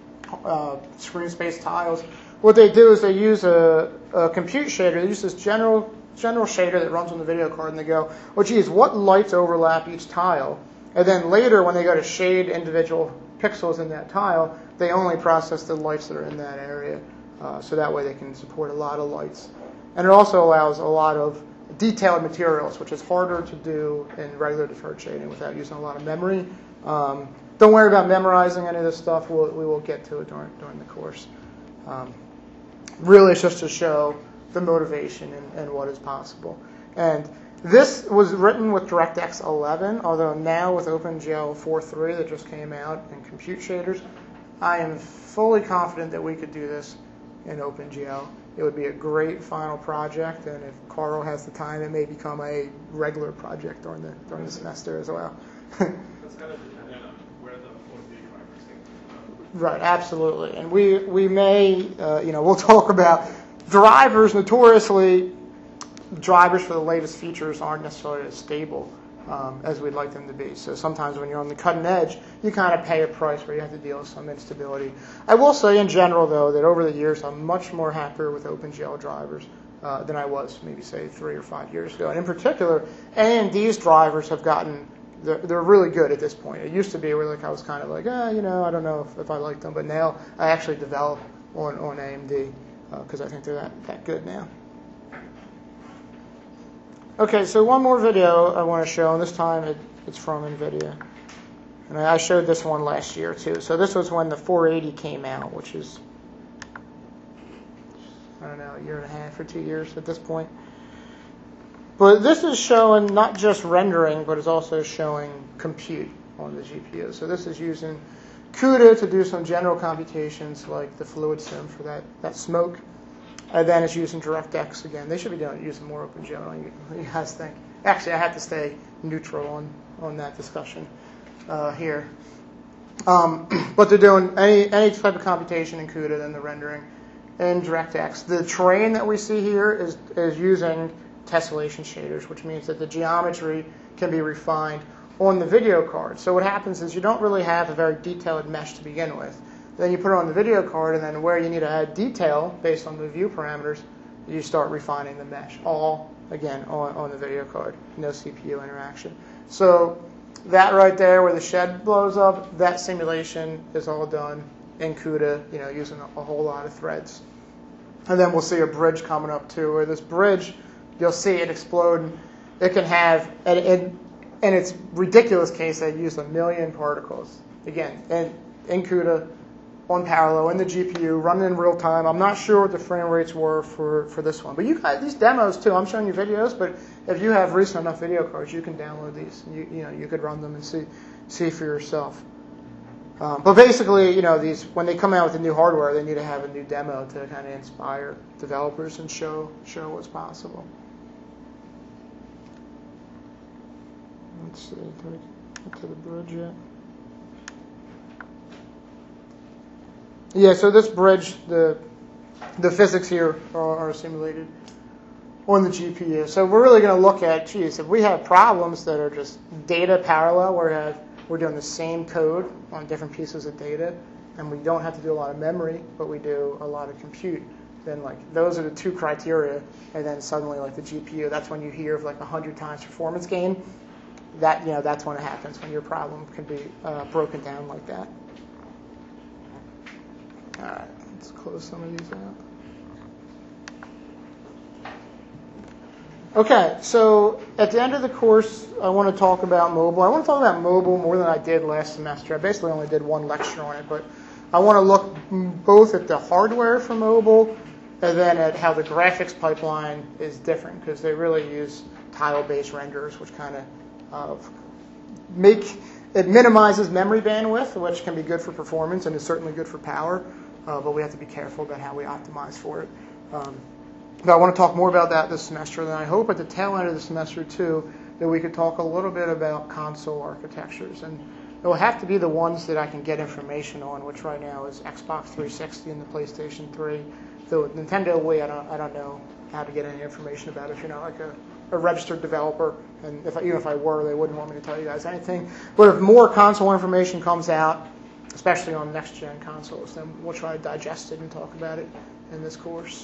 uh, screen space tiles. What they do is they use a, a compute shader. They use this general general shader that runs on the video card, and they go, well, geez, what lights overlap each tile? And then later, when they go to shade individual pixels in that tile, they only process the lights that are in that area. Uh, so that way they can support a lot of lights. And it also allows a lot of detailed materials, which is harder to do in regular deferred shading without using a lot of memory. Um, don't worry about memorizing any of this stuff. We'll, we will get to it during, during the course. Um, really, it's just to show the motivation and, and what is possible. And this was written with DirectX eleven, although now with OpenGL four point three that just came out and compute shaders, I am fully confident that we could do this in OpenGL. It would be a great final project, and if Carl has the time, it may become a regular project during the during the semester as well. That's kind of dependent on where the four D drivers came from. Right, absolutely, and we we may uh, you know we'll talk about drivers. Notoriously, drivers for the latest features aren't necessarily as stable um, as we'd like them to be. So sometimes when you're on the cutting edge, you kind of pay a price where you have to deal with some instability. I will say in general, though, that over the years, I'm much more happier with OpenGL drivers uh, than I was maybe, say, three or five years ago. And in particular, A M D's drivers have gotten, they're, they're really good at this point. It used to be where like I was kind of like, eh, you know, I don't know if, if I like them. But now I actually develop on, on A M D because uh, I think they're that, that good now. Okay, so one more video I want to show, and this time it, it's from NVIDIA. And I showed this one last year, too. So this was when the four eighty came out, which is, I don't know, a year and a half or two years at this point. But this is showing not just rendering, but it's also showing compute on the G P U. So this is using CUDA to do some general computations like the fluid sim for that, that smoke. And then it's using DirectX again. They should be doing using more OpenGL. You, you guys think? Actually, I have to stay neutral on, on that discussion uh, here. Um, but they're doing any any type of computation in CUDA, then the rendering in DirectX. The terrain that we see here is is using tessellation shaders, which means that the geometry can be refined on the video card. So what happens is you don't really have a very detailed mesh to begin with. Then you put it on the video card, and then where you need to add detail based on the view parameters, you start refining the mesh. All, again, on, on the video card. No C P U interaction. So that right there where the shed blows up, that simulation is all done in CUDA, you know, using a, a whole lot of threads. And then we'll see a bridge coming up, too, where this bridge, you'll see it explode. It can have, and in, in its ridiculous case, they used a million particles. Again, in, in CUDA, on parallel in the G P U, running in real time. I'm not sure what the frame rates were for, for this one. But you guys, these demos too, I'm showing you videos, but if you have recent enough video cards, you can download these. You, you know, you could run them and see see for yourself. Um, but basically, you know, these when they come out with the new hardware, they need to have a new demo to kind of inspire developers and show show what's possible. Let's see, did we get to the bridge yet? Yeah, so this bridge, the the physics here are, are simulated on the G P U. So we're really going to look at, geez, if we have problems that are just data parallel, where we have, we're doing the same code on different pieces of data, and we don't have to do a lot of memory, but we do a lot of compute, then like those are the two criteria. And then suddenly, like the G P U, that's when you hear of like a hundred times performance gain. That you know, that's when it happens, when your problem can be uh, broken down like that. All right, let's close some of these out. Okay, so at the end of the course, I want to talk about mobile. I want to talk about mobile more than I did last semester. I basically only did one lecture on it, but I want to look both at the hardware for mobile and then at how the graphics pipeline is different, because they really use tile-based renderers, which kind of uh, make it minimizes memory bandwidth, which can be good for performance and is certainly good for power. Uh, but we have to be careful about how we optimize for it. Um, but I want to talk more about that this semester. And I hope at the tail end of the semester too that we could talk a little bit about console architectures. And it will have to be the ones that I can get information on, which right now is Xbox three sixty and the PlayStation three. So with Nintendo Wii, I don't, I don't know how to get any information about it if you're not like a, a registered developer. And if I, even if I were, they wouldn't want me to tell you guys anything. But if more console information comes out, especially on next-gen consoles, then we'll try to digest it and talk about it in this course.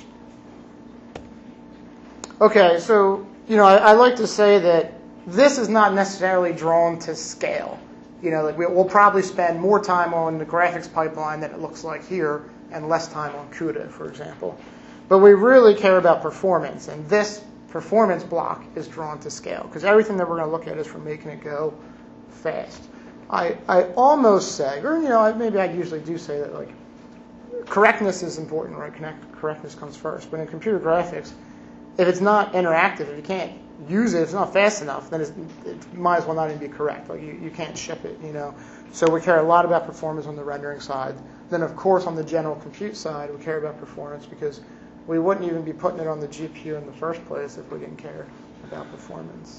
Okay, so, you know, I, I like to say that this is not necessarily drawn to scale. You know, like we'll probably spend more time on the graphics pipeline than it looks like here, and less time on CUDA, for example. But we really care about performance, and this performance block is drawn to scale, because everything that we're going to look at is for making it go fast. I, I almost say, or you know, maybe I usually do say that, like, correctness is important, right? Connect, correctness comes first. But in computer graphics, if it's not interactive, if you can't use it, if it's not fast enough, then it's, it might as well not even be correct. Like you, you can't ship it, you know. So we care a lot about performance on the rendering side. Then, of course, on the general compute side, we care about performance because we wouldn't even be putting it on the G P U in the first place if we didn't care about performance.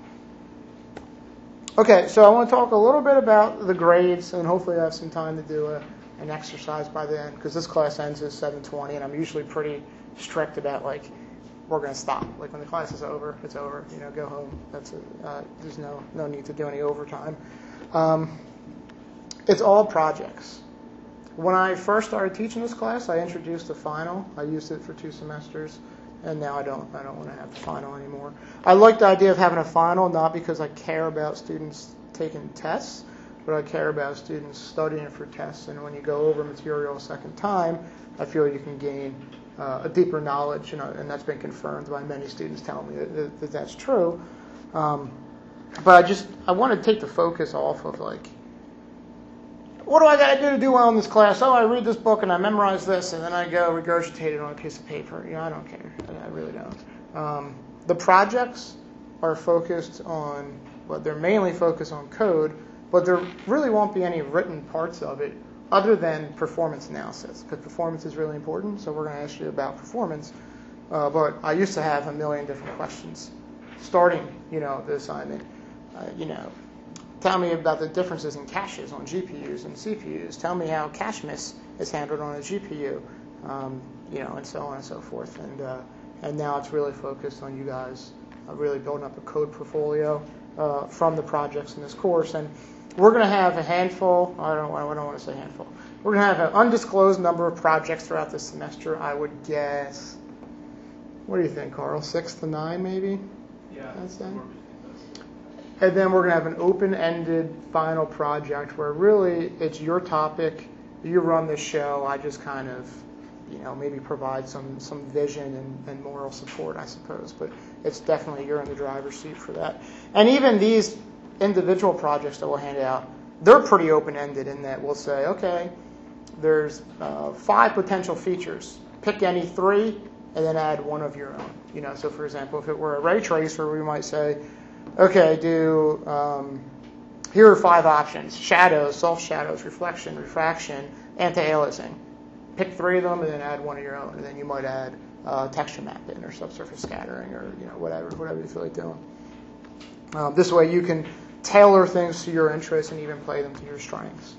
Okay, so I want to talk a little bit about the grades, and hopefully I have some time to do a, an exercise by then, because this class ends at seven twenty, and I'm usually pretty strict about, like, we're going to stop. Like, when the class is over, it's over. You know, go home. That's a, uh, there's no, no need to do any overtime. Um, it's all projects. When I first started teaching this class, I introduced the final. I used it for two semesters. And now I don't I don't want to have the final anymore. I like the idea of having a final, not because I care about students taking tests, but I care about students studying for tests. And when you go over material a second time, I feel you can gain uh, a deeper knowledge, you know, and that's been confirmed by many students telling me that, that, that that's true. Um, but I just, I want to take the focus off of, like, what do I got to do to do well in this class? Oh, I read this book and I memorize this, and then I go regurgitate it on a piece of paper. You know, I don't care. I really don't. Um, the projects are focused on, well, they're mainly focused on code, but there really won't be any written parts of it other than performance analysis, because performance is really important, so we're going to ask you about performance. Uh, but I used to have a million different questions starting, you know, the assignment. Uh, you know, tell me about the differences in caches on G P Us and C P Us. Tell me how cache miss is handled on a G P U, um, you know, and so on and so forth. And uh, and now it's really focused on you guys uh, really building up a code portfolio uh, from the projects in this course. And we're going to have a handful. I don't. I don't want to say handful. We're going to have an undisclosed number of projects throughout the semester. I would guess. What do you think, Carl? Six to nine, maybe. Yeah. That's it. And then we're going to have an open-ended final project where really it's your topic, you run the show, I just kind of, you know, maybe provide some, some vision and, and moral support, I suppose. But it's definitely, you're in the driver's seat for that. And even these individual projects that we'll hand out, they're pretty open-ended in that we'll say, okay, there's uh, five potential features. Pick any three and then add one of your own. You know, so for example, if it were a ray tracer, we might say, okay, do, um, here are five options: shadows, soft shadows, reflection, refraction, anti-aliasing. Pick three of them and then add one of your own. And then you might add uh, texture mapping or subsurface scattering or, you know, whatever, whatever you feel like doing. Um, this way you can tailor things to your interests and even play them to your strengths.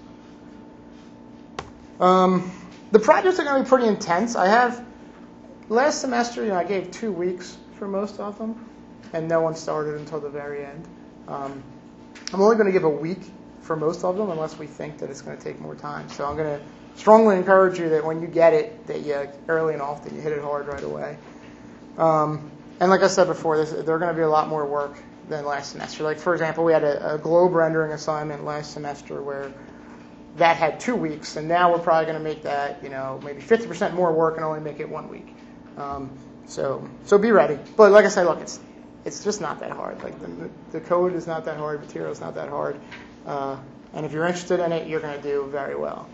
Um, the projects are going to be pretty intense. I have, last semester, you know, I gave two weeks for most of them, and no one started until the very end. Um, I'm only going to give a week for most of them unless we think that it's going to take more time. So I'm going to strongly encourage you that when you get it, that you early and often you hit it hard right away. Um, and like I said before, this, they're going to be a lot more work than last semester. Like, for example, we had a, a globe rendering assignment last semester where that had two weeks, and now we're probably going to make that, you know, maybe fifty percent more work and only make it one week. Um, so so be ready. But like I said, look, it's it's just not that hard. Like the, the code is not that hard, material is not that hard. Uh, and if you're interested in it, you're going to do very well.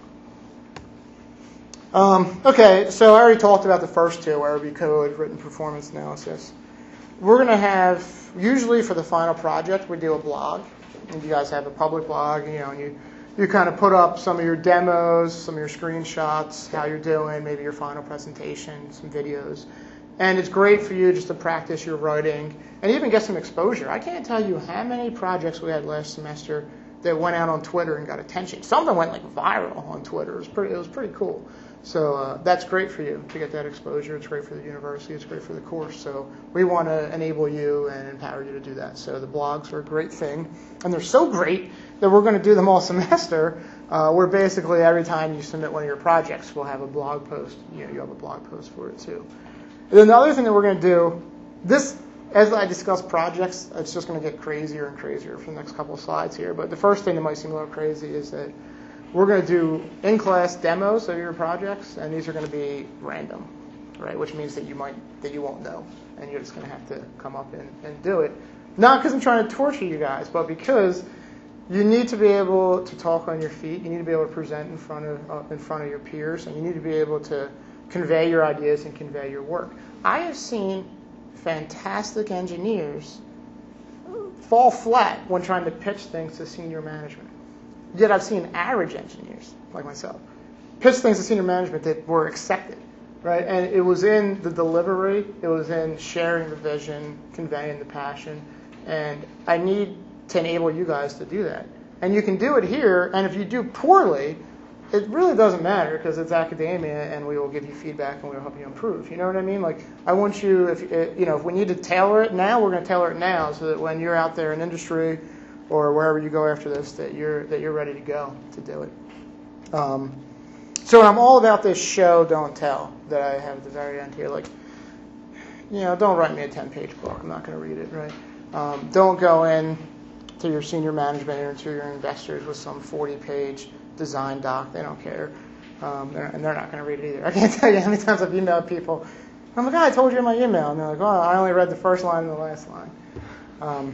Um, okay, so I already talked about the first two, where it would be code, written performance analysis. we're going to have, usually for the final project, we do a blog. And you guys have a public blog, you know, and you, you kind of put up some of your demos, some of your screenshots, how you're doing, maybe your final presentation, some videos. And it's great for you just to practice your writing and even get some exposure. I can't tell you how many projects we had last semester that went out on Twitter and got attention. Some of them went like viral on Twitter. It was pretty, it was pretty cool. So uh, that's great for you to get that exposure. It's great for the university. It's great for the course. So we want to enable you and empower you to do that. So the blogs are a great thing. And they're so great that we're going to do them all semester, uh, where basically every time you submit one of your projects, we'll have a blog post. You know, you have a blog post for it too. And then the other thing that we're going to do, this, as I discuss projects, it's just going to get crazier and crazier for the next couple of slides here. But the first thing that might seem a little crazy is that we're going to do in-class demos of your projects, and these are going to be random, right? Which means that you might that you won't know, and you're just going to have to come up and, and do it. Not because I'm trying to torture you guys, but because you need to be able to talk on your feet. You need to be able to present in front of uh, in front of your peers, and you need to be able to convey your ideas and convey your work. I have seen fantastic engineers fall flat when trying to pitch things to senior management. Yet I've seen average engineers, like myself, pitch things to senior management that were accepted, right? And it was in the delivery, it was in sharing the vision, conveying the passion, and I need to enable you guys to do that. And you can do it here, and if you do poorly, it really doesn't matter because it's academia, and we will give you feedback and we will help you improve. You know what I mean? Like I want you, if you know, if we need to tailor it now, we're going to tailor it now, so that when you're out there in industry or wherever you go after this, that you're that you're ready to go to do it. Um, so I'm all about this show, don't tell that I have at the very end here. Like, you know, don't write me a ten-page book. I'm not going to read it, right? Um, don't go in to your senior management or to your investors with some forty-page design doc. They don't care, um, they're, and they're not going to read it either. I can't tell you how many times I've emailed people. I'm like, oh, I told you in my email, and they're like, well, I only read the first line and the last line. Um,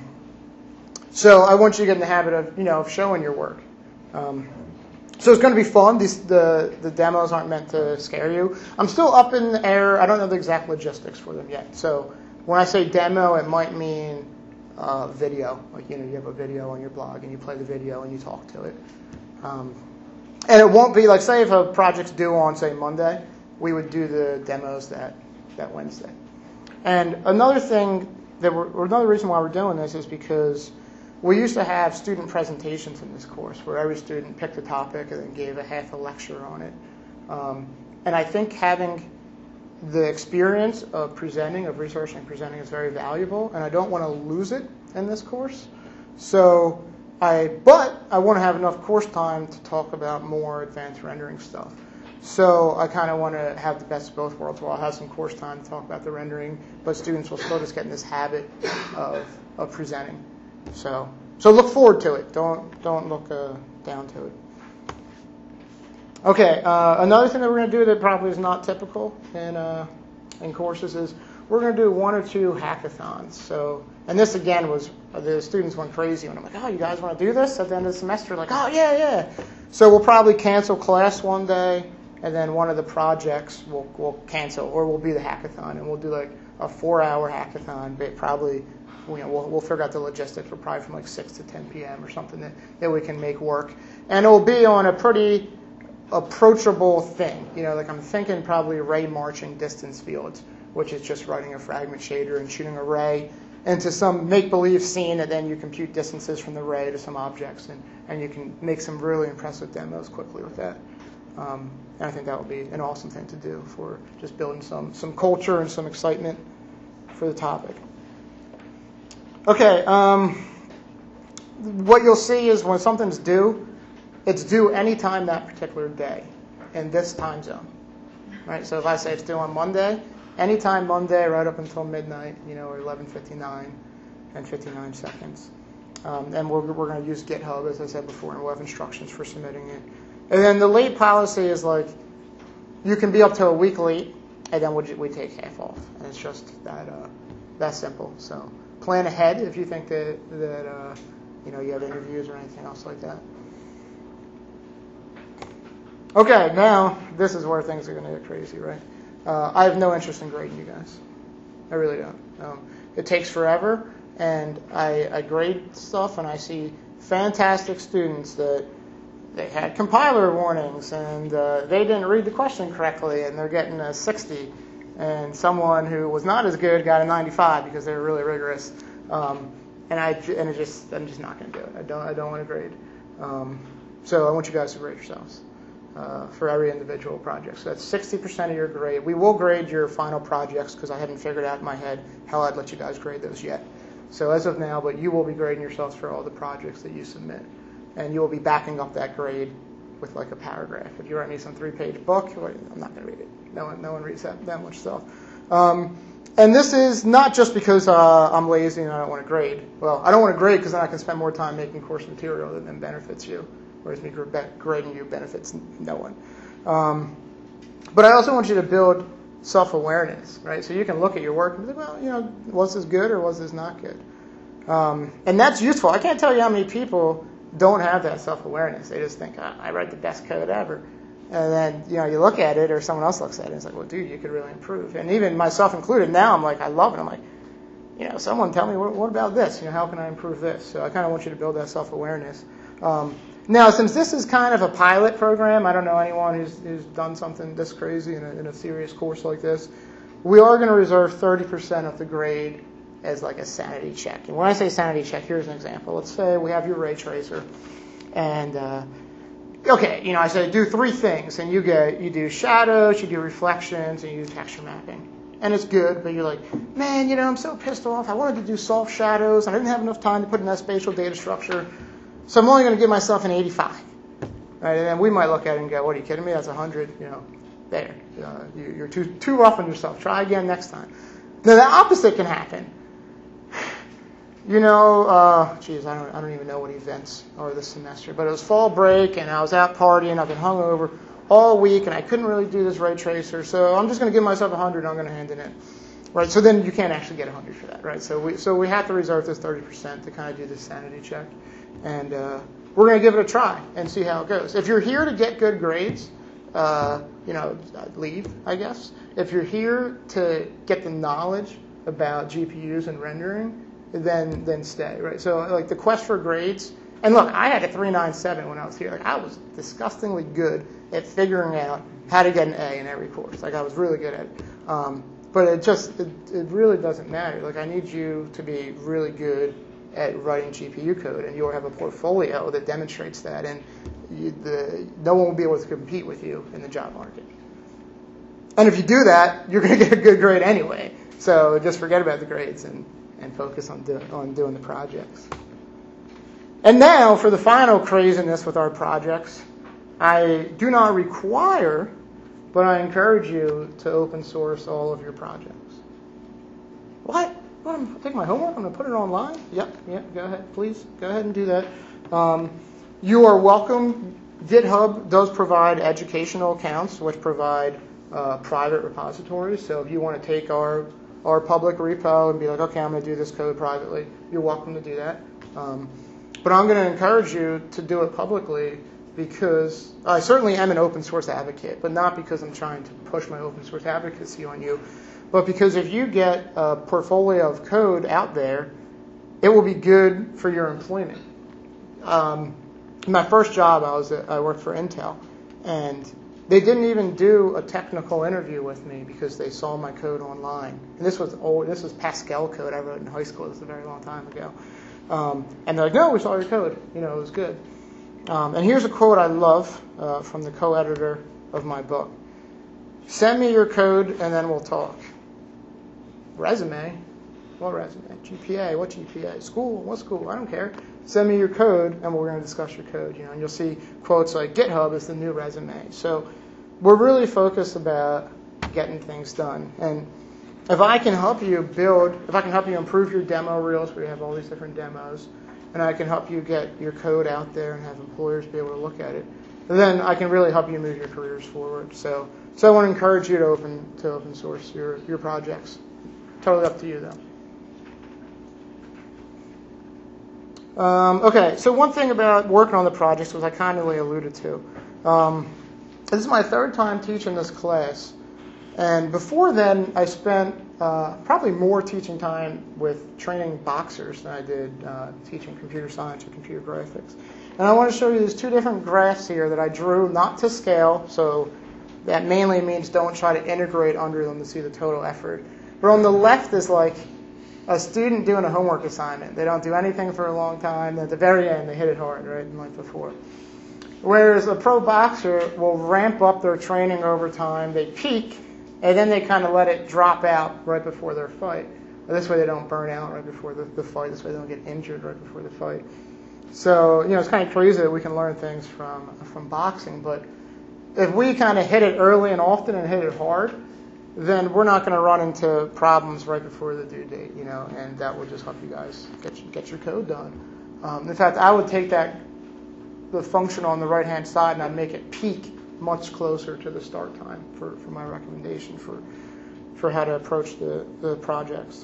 So I want you to get in the habit of, you know, of showing your work. Um, so it's going to be fun. These, the, the demos aren't meant to scare you. I'm still up in the air. I don't know the exact logistics for them yet. So when I say demo, it might mean uh, video. Like, you know, you have a video on your blog and you play the video and you talk to it. Um, and it won't be like, say if a project's due on, say, Monday, we would do the demos that, that Wednesday. And another thing that we're, or another reason why we're doing this is because we used to have student presentations in this course where every student picked a topic and then gave a half a lecture on it. Um, and I think having the experience of presenting, of researching and presenting is very valuable, and I don't want to lose it in this course. So I, but I want to have enough course time to talk about more advanced rendering stuff. So I kind of want to have the best of both worlds where I'll have some course time to talk about the rendering, but students will still just get in this habit of, of presenting. So, so look forward to it. Don't don't look uh, down to it. Okay. Uh, another thing that we're going to do that probably is not typical in uh, in courses is we're going to do one or two hackathons. So, and this again was the students went crazy when I'm like, oh, you guys want to do this at the end of the semester? Like, oh yeah, yeah. So we'll probably cancel class one day, and then one of the projects we'll we'll cancel, or we'll be the hackathon, and we'll do like a four-hour hackathon, but probably. You know, we'll, we'll figure out the logistics. We're probably from like six to ten p.m. or something that, that we can make work. And it will be on a pretty approachable thing. You know, like I'm thinking probably ray marching distance fields, which is just writing a fragment shader and shooting a ray into some make-believe scene, and then you compute distances from the ray to some objects, and, and you can make some really impressive demos quickly with that. Um, and I think that would be an awesome thing to do for just building some, some culture and some excitement for the topic. Okay, um, what you'll see is when something's due, it's due anytime that particular day in this time zone. Right? So if I say it's due on Monday, anytime Monday right up until midnight, you know, or eleven fifty-nine and fifty-nine seconds. Um, and we're, we're going to use GitHub, as I said before, and we'll have instructions for submitting it. And then the late policy is like, you can be up to a week late, and then we, we take half off. And it's just that uh, that simple. So plan ahead if you think that, that uh, you know, you have interviews or anything else like that. Okay, now this is where things are going to get crazy, right? Uh, I have no interest in grading you guys. I really don't. Um, it takes forever, and I, I grade stuff, and I see fantastic students that they had compiler warnings, and uh, they didn't read the question correctly, and they're getting a sixty, and someone who was not as good got a ninety-five because they were really rigorous. Um, and I and it just I'm just not going to do it. I don't I don't want to grade. Um, so I want you guys to grade yourselves uh, for every individual project. So that's sixty percent of your grade. We will grade your final projects because I haven't figured out in my head how I'd let you guys grade those yet. So as of now, but you will be grading yourselves for all the projects that you submit, and you will be backing up that grade with like a paragraph. If you write me some three-page book, I'm not going to read it. No one no one reads that that much stuff. Um, And this is not just because uh, I'm lazy and I don't want to grade. Well, I don't want to grade because then I can spend more time making course material that then benefits you, whereas me grading you benefits no one. Um, but I also want you to build self-awareness, right? So you can look at your work and be like, well, you know, was this good or was this not good? Um, and that's useful. I can't tell you how many people don't have that self-awareness. They just think, oh, I write the best code ever. And then, you know, you look at it or someone else looks at it and it's like, well, dude, you could really improve. And even myself included, now I'm like, I love it. I'm like, you know, someone tell me, what, what about this? You know, how can I improve this? So I kind of want you to build that self-awareness. Um, now, since this is kind of a pilot program, I don't know anyone who's, who's done something this crazy in a, in a serious course like this, we are going to reserve thirty percent of the grade as like a sanity check. And when I say sanity check, here's an example. Let's say we have your ray tracer and... Uh, Okay, you know, I say do three things, and you get you do shadows, you do reflections, and you do texture mapping, and it's good. But you're like, man, you know, I'm so pissed off. I wanted to do soft shadows, and I didn't have enough time to put in that spatial data structure, so I'm only going to give myself an eighty-five. Right? And then we might look at it and go, what are you kidding me? That's one hundred. You know, there, uh, you, you're too too rough on yourself. Try again next time. Now the opposite can happen. You know, uh, geez, I don't, I don't even know what events are this semester, but it was fall break, and I was out partying. I've been hungover all week, and I couldn't really do this ray tracer, so I'm just going to give myself one hundred, and I'm going to hand it in. Right, so then you can't actually get one hundred for that, right? So we, so we have to reserve this thirty percent to kind of do this sanity check, and uh, we're going to give it a try and see how it goes. If you're here to get good grades, uh, you know, leave, I guess. If you're here to get the knowledge about G P Us and rendering, then then stay, right? So like the quest for grades, and look, I had a three ninety-seven when I was here. Like I was disgustingly good at figuring out how to get an A in every course. Like I was really good at it. Um, but it just, it, it really doesn't matter. Like I need you to be really good at writing G P U code, and you'll have a portfolio that demonstrates that, and you, the, no one will be able to compete with you in the job market. And if you do that, you're going to get a good grade anyway. So just forget about the grades and and focus on, do, on doing the projects. And now for the final craziness with our projects, I do not require, but I encourage you to open source all of your projects. What? What? I'm going to take my homework? I'm going to put it online? Yep, yep, go ahead, please. Go ahead and do that. Um, you are welcome. GitHub does provide educational accounts, which provide uh, private repositories. So if you want to take our our public repo and be like, okay, I'm going to do this code privately, you're welcome to do that. Um, but I'm going to encourage you to do it publicly because I certainly am an open source advocate, but not because I'm trying to push my open source advocacy on you, but because if you get a portfolio of code out there, it will be good for your employment. Um, my first job, I was at, I worked for Intel, and they didn't even do a technical interview with me because they saw my code online. And this was old. This was Pascal code I wrote in high school. This is a very long time ago. Um, and they're like, no, we saw your code. You know, it was good. Um, and here's a quote I love uh, from the co-editor of my book. Send me your code and then we'll talk. Resume? What resume? G P A? What G P A? School? What school? I don't care. Send me your code, and we're going to discuss your code. You know, and you'll see quotes like "GitHub is the new resume." So we're really focused about getting things done. And if I can help you build, if I can help you improve your demo reels, we have all these different demos, and I can help you get your code out there and have employers be able to look at it, then I can really help you move your careers forward. So, so I want to encourage you to open to open source your your projects. Totally up to you, though. Um, okay, so one thing about working on the projects was I kind of alluded to. Um, this is my third time teaching this class, and before then I spent uh, probably more teaching time with training boxers than I did uh, teaching computer science or computer graphics. And I want to show you these two different graphs here that I drew, not to scale, so that mainly means don't try to integrate under them to see the total effort. But on the left is like a student doing a homework assignment. They don't do anything for a long time. At the very end, they hit it hard, right, like before. Whereas a pro boxer will ramp up their training over time. They peak, and then they kind of let it drop out right before their fight. This way they don't burn out right before the, the fight. This way they don't get injured right before the fight. So, you know, it's kind of crazy that we can learn things from, from boxing. But if we kind of hit it early and often and hit it hard, then we're not going to run into problems right before the due date, you know, and that will just help you guys get, you, get your code done. Um, in fact, I would take that the function on the right-hand side and I'd make it peak much closer to the start time for, for my recommendation for for how to approach the, the projects.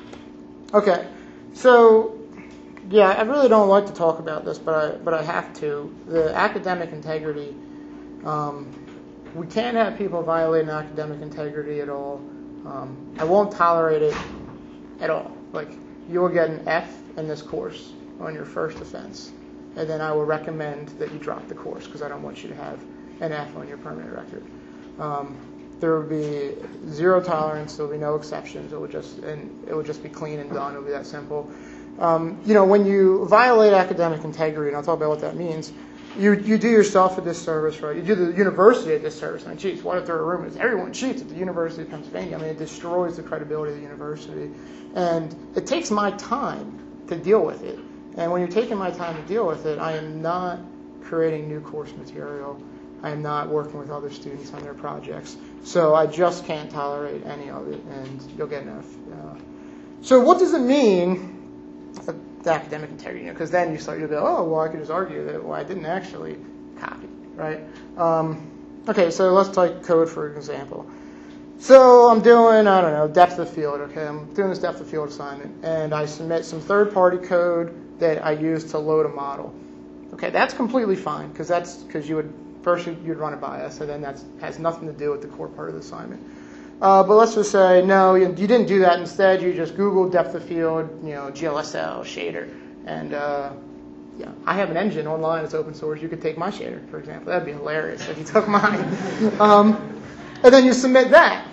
Okay, so yeah, I really don't like to talk about this, but I but I have to. The academic integrity. Um, we can't have people violating academic integrity at all. Um, I won't tolerate it at all. Like, you will get an F in this course on your first offense, and then I will recommend that you drop the course because I don't want you to have an F on your permanent record. Um, there will be zero tolerance. There will be no exceptions. It will just and it will just be clean and done. It will be that simple. Um, you know, when you violate academic integrity, and I'll talk about what that means, you you do yourself a disservice, right? You do the university a disservice. I mean, geez, what if there are rumors? Everyone cheats at the University of Pennsylvania. I mean, it destroys the credibility of the university. And it takes my time to deal with it. And when you're taking my time to deal with it, I am not creating new course material. I am not working with other students on their projects. So I just can't tolerate any of it, and you'll get enough. Uh, so what does it mean, uh, the academic integrity? Because then you start, you'll go, oh, well, I could just argue that, well, I didn't actually copy, right? Um, okay, so let's take code for example. So I'm doing, I don't know, depth of field, okay? I'm doing this depth of field assignment, and I submit some third-party code that I use to load a model. Okay, that's completely fine, because that's because you would first you'd run it by us, and then that has nothing to do with the core part of the assignment. Uh, but let's just say, no, you, you didn't do that. Instead, you just Googled depth of field, you know, G L S L, shader. And uh, yeah, I have an engine online. It's open source. You could take my shader, for example. That'd be hilarious if you took mine. um, and then you submit that.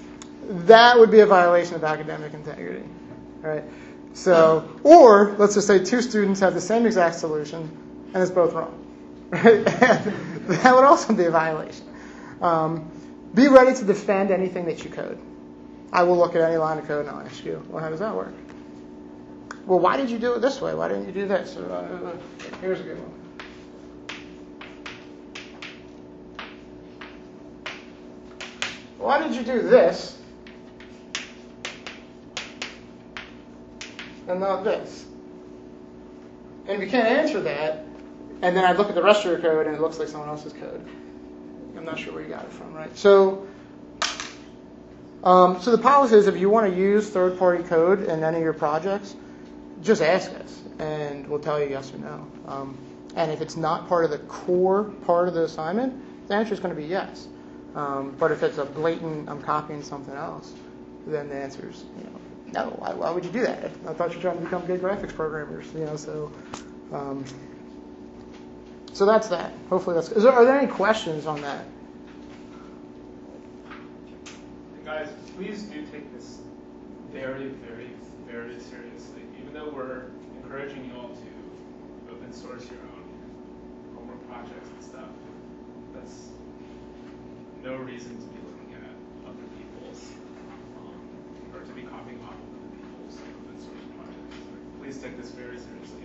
That would be a violation of academic integrity, right? So, or let's just say two students have the same exact solution, and it's both wrong. Right? That would also be a violation. Um, be ready to defend anything that you code. I will look at any line of code and I'll ask you, well, how does that work? Well, why did you do it this way? Why didn't you do this? Or, uh, here's a good one. Why did you do this and not this? And if you can't answer that, and then I look at the rest of your code and it looks like someone else's code, I'm not sure where you got it from, right? So, um, so the policy is if you want to use third-party code in any of your projects, just ask us, and we'll tell you yes or no. Um, and if it's not part of the core part of the assignment, the answer is going to be yes. Um, but if it's a blatant, I'm copying something else, then the answer is, you know, no. Why, why would you do that? I thought you were trying to become good graphics programmers, you know. So, um, so that's that. Hopefully, that's. Is there, are there any questions on that? Guys, please do take this very, very, very seriously. Even though we're encouraging you all to open source your own homework projects and stuff, that's no reason to be looking at other people's, um, or to be copying off of other people's open source projects. So please take this very seriously.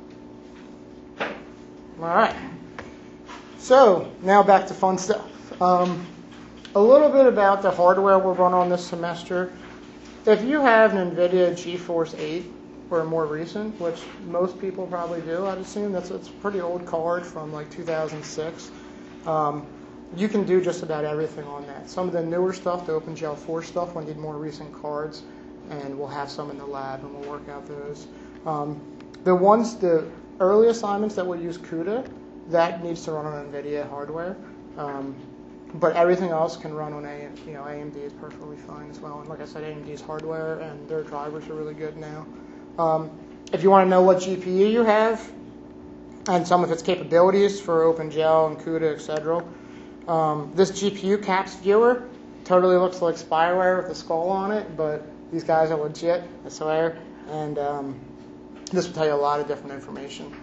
All right. So now back to fun stuff. Um, a little bit about the hardware we'll run on this semester. If you have an NVIDIA GeForce eight or more recent, which most people probably do, I'd assume that's it's a pretty old card from like two thousand six. Um, you can do just about everything on that. Some of the newer stuff, the OpenGL four stuff, will need more recent cards, and we'll have some in the lab, and we'll work out those. Um, the ones, the early assignments that will use CUDA, that needs to run on NVIDIA hardware. Um, but everything else can run on A, you know, A M D is perfectly fine as well. And like I said, A M D's hardware and their drivers are really good now. Um, if you want to know what G P U you have and some of its capabilities for OpenGL and CUDA, et cetera, um, this G P U caps viewer totally looks like spyware with a skull on it, but these guys are legit, I swear, and um, this will tell you a lot of different information.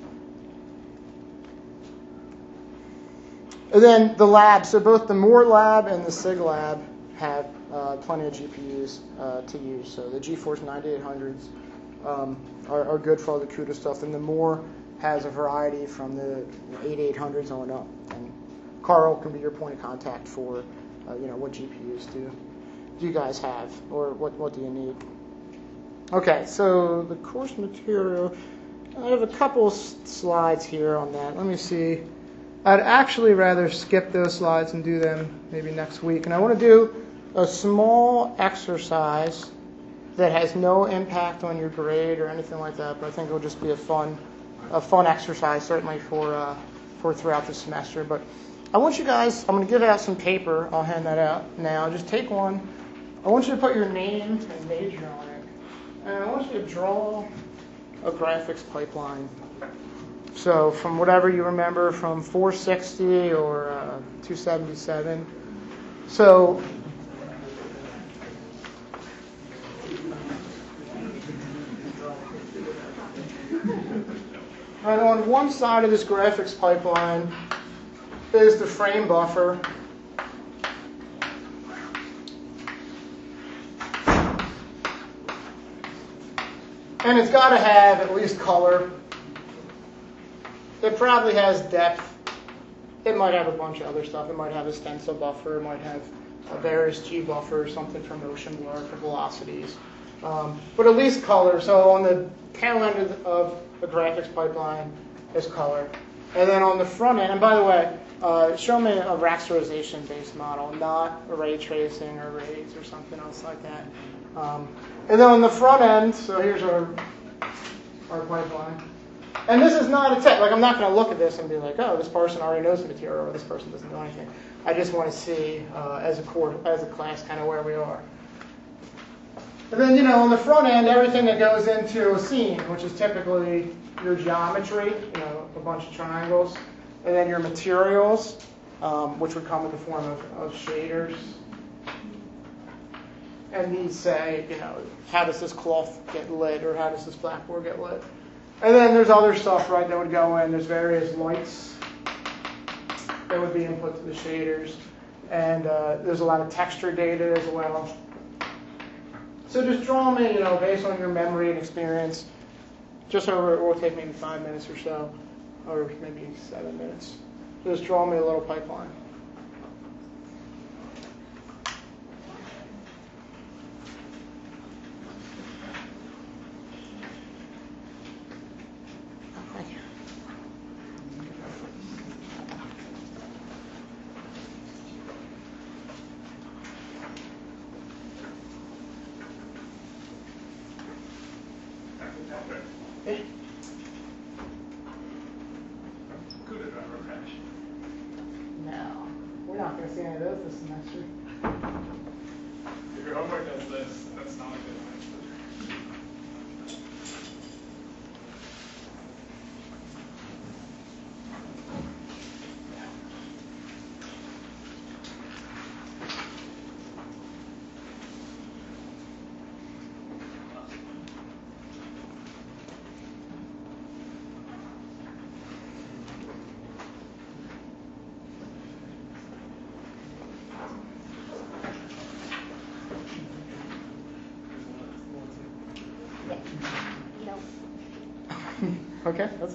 And then the lab, so both the Moore lab and the SIG lab have uh, plenty of G P Us uh, to use. So the GeForce ninety-eight hundreds um, are, are good for all the CUDA stuff, and the Moore has a variety from the eighty-eight hundreds on up. And Carl can be your point of contact for, uh, you know, what G P Us do, do you guys have, or what, what do you need? Okay, so the course material, I have a couple slides here on that. Let me see. I'd actually rather skip those slides and do them maybe next week. And I want to do a small exercise that has no impact on your grade or anything like that, but I think it'll just be a fun, a fun exercise, certainly for uh, for throughout the semester. But I want you guys, I'm going to give out some paper. I'll hand that out now. Just take one. I want you to put your name and major on it. And I want you to draw a graphics pipeline. So from whatever you remember, from four sixty or uh, two seventy-seven. So right on one side of this graphics pipeline is the frame buffer. And it's got to have at least color. It probably has depth. It might have a bunch of other stuff. It might have a stencil buffer. It might have a various G buffer or something for motion blur, for velocities. Um, but at least color. So on the tail end of, of the graphics pipeline is color. And then on the front end, and by the way, uh, show me a rasterization-based model, not a ray tracing or rays or something else like that. Um, and then on the front end, so here's our, our pipeline. And this is not a test. Like, I'm not going to look at this and be like, oh, this person already knows the material, or this person doesn't know anything. I just want to see, uh, as a course, as a class, kind of where we are. And then, you know, on the front end, everything that goes into a scene, which is typically your geometry, you know, a bunch of triangles, and then your materials, um, which would come in the form of, of shaders. And these say, you know, how does this cloth get lit, or how does this blackboard get lit? And then there's other stuff, right, that would go in. There's various lights that would be input to the shaders. And uh, there's a lot of texture data as well. So just draw me, you know, based on your memory and experience, just over, it will take maybe five minutes or so, or maybe seven minutes. Just draw me a little pipeline. CUDA driver crash. No, we're not going to see any of those this semester. If your homework does this, that's not a good answer. Okay, that's.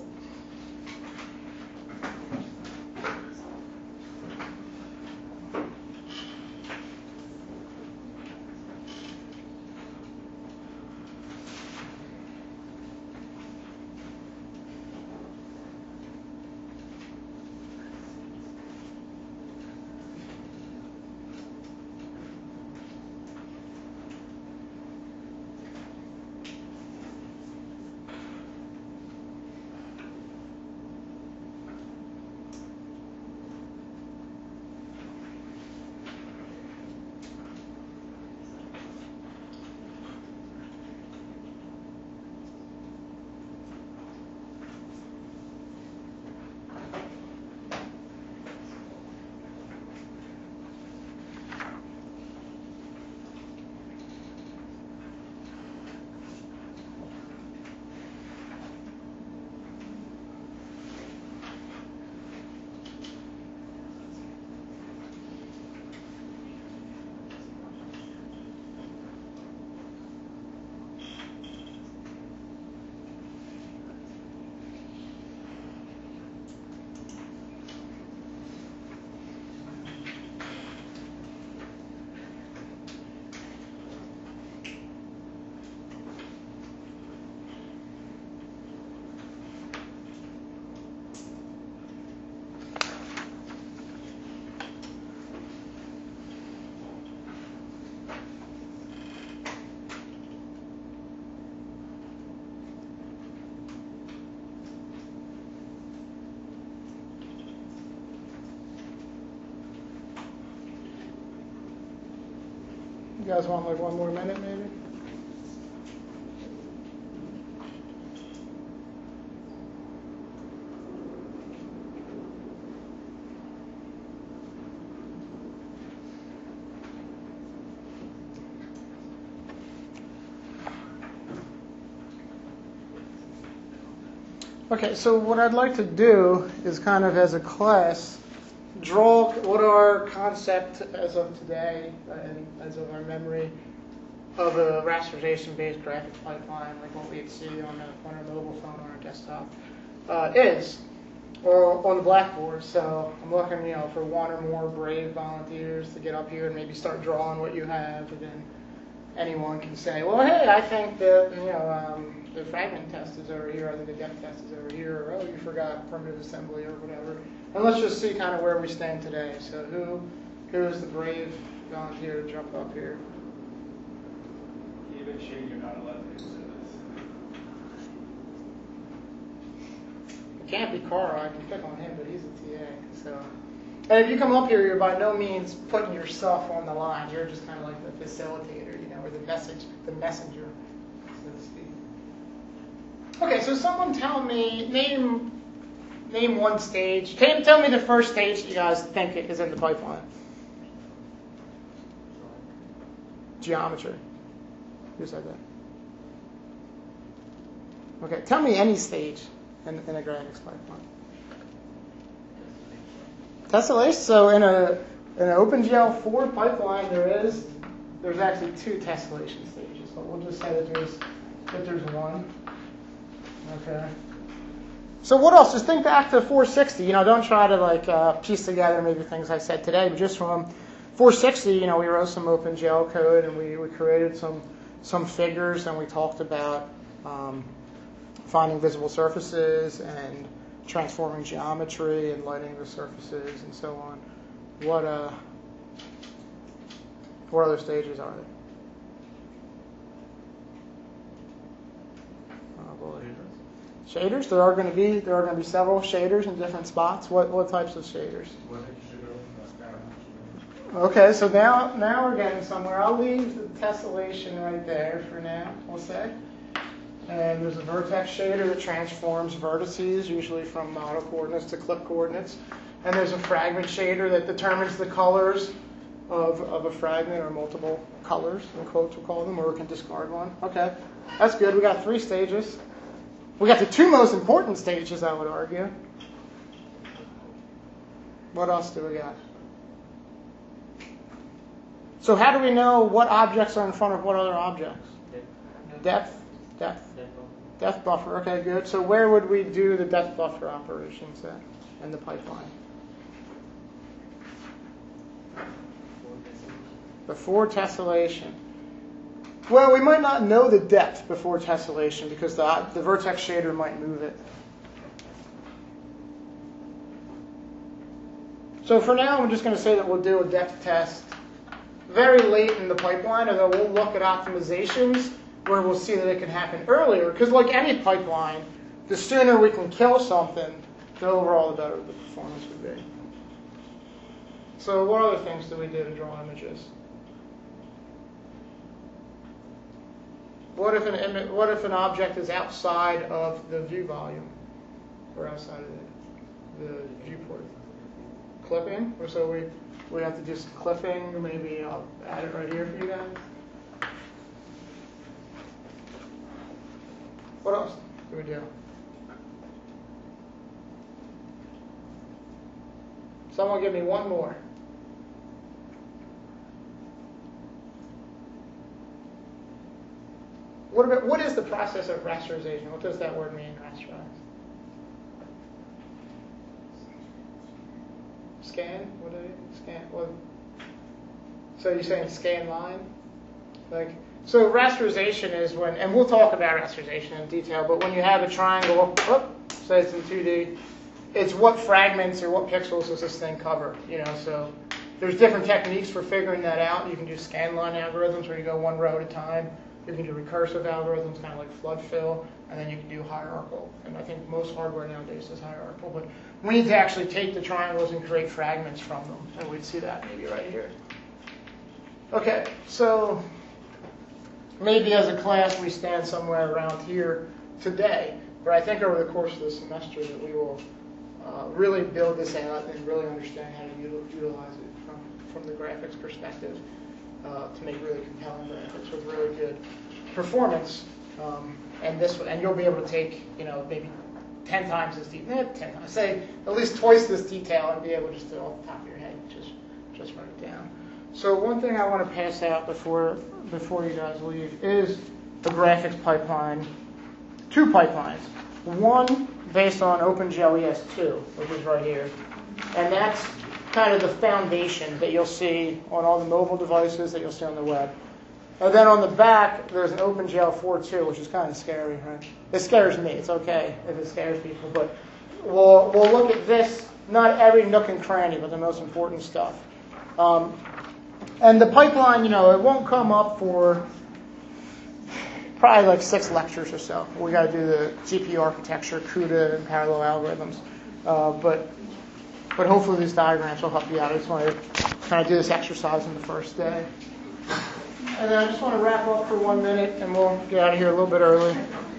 You guys want like one more minute, maybe? Okay, so what I'd like to do is kind of as a class, draw what our concept as of today and as of our memory of a rasterization-based graphics pipeline, like what we'd see on, a, on our mobile phone or our desktop, uh, is, or on the blackboard. So I'm looking, you know, for one or more brave volunteers to get up here and maybe start drawing what you have, and then anyone can say, well, hey, I think that, you know, um, the fragment test is over here, I think the depth test is over here, or oh, you forgot primitive assembly or whatever. And let's just see kind of where we stand today. So who, who is the brave volunteer to jump up here? Even Shane, you're not allowed to answer this. It can't be Carl. I can pick on him, but he's a T A. So, and if you come up here, you're by no means putting yourself on the line. You're just kind of like the facilitator, you know, or the message, the messenger, so to speak. Okay, so someone tell me, name name one stage. Tell, tell me the first stage you guys think is in the pipeline. Geometry. Who said that? Okay, tell me any stage in, in a graphics pipeline. Tessellation. So in a in an OpenGL four pipeline, there is there's actually two tessellation stages, but we'll just say that there's that there's one. Okay. So what else? Just think back to four sixty. You know, don't try to like uh, piece together maybe things I said today, but just from four sixty, you know, we wrote some OpenGL code and we, we created some some figures, and we talked about um, finding visible surfaces and transforming geometry and lighting the surfaces and so on. What uh, what other stages are there? Oh boy. Shaders. There are going to be there are going to be several shaders in different spots. What what types of shaders? Okay, so now now we're getting somewhere. I'll leave the tessellation right there for now, we'll say. And there's a vertex shader that transforms vertices, usually from model coordinates to clip coordinates. And there's a fragment shader that determines the colors of, of a fragment, or multiple colors, in quotes we'll call them, or we can discard one. Okay, that's good. We got three stages. We got the two most important stages, I would argue. What else do we got? So how do we know what objects are in front of what other objects? Depth. Depth. Depth buffer. Okay, good. So where would we do the depth buffer operations at in the pipeline? Before tessellation. Well, we might not know the depth before tessellation because the, the vertex shader might move it. So for now, I'm just going to say that we'll do a depth test very late in the pipeline, and then we'll look at optimizations where we'll see that it can happen earlier. Because like any pipeline, the sooner we can kill something, the overall the better the performance would be. So what other things do we do to draw images? What if an image, what if an object is outside of the view volume, or outside of the, the viewport? Clipping. So we we have to do some clipping. Maybe I'll add it right here for you guys. What else do we do? Someone give me one more. What about, what is the process of rasterization? What does that word mean, rasterize? Scan? What do you scan? What? So you're saying scan line? Like, so rasterization is when, and we'll talk about rasterization in detail, but when you have a triangle, oh, say it's in two D, it's what fragments or what pixels does this thing cover? You know, so there's different techniques for figuring that out. You can do scanline algorithms where you go one row at a time. You can do recursive algorithms, kind of like flood fill, and then you can do hierarchical. And I think most hardware nowadays is hierarchical. But we need to actually take the triangles and create fragments from them. And we'd see that maybe right here. Okay, so maybe as a class we stand somewhere around here today, but I think over the course of the semester that we will uh, really build this out and really understand how to util- utilize it from, from the graphics perspective uh, to make really compelling graphics with really good performance. Um, and this, and you'll be able to take, you know, maybe ten times this detail, eh, ten times, say at least twice this detail, and be able just to off the top of your head just just write it down. So one thing I want to pass out before before you guys leave is the graphics pipeline. Two pipelines. One based on OpenGL E S two, which is right here, and that's kind of the foundation that you'll see on all the mobile devices that you'll see on the web. And then on the back, there's an OpenGL four point two, which is kind of scary, right? It scares me. It's okay if it scares people, but we'll we'll look at this, not every nook and cranny, but the most important stuff. Um, and the pipeline, you know, it won't come up for probably like six lectures or so. We got to do the G P U architecture, CUDA, and parallel algorithms. Uh, but but hopefully these diagrams will help you out. I just want to kind of do this exercise on the first day. And then I just want to wrap up for one minute, and we'll get out of here a little bit early.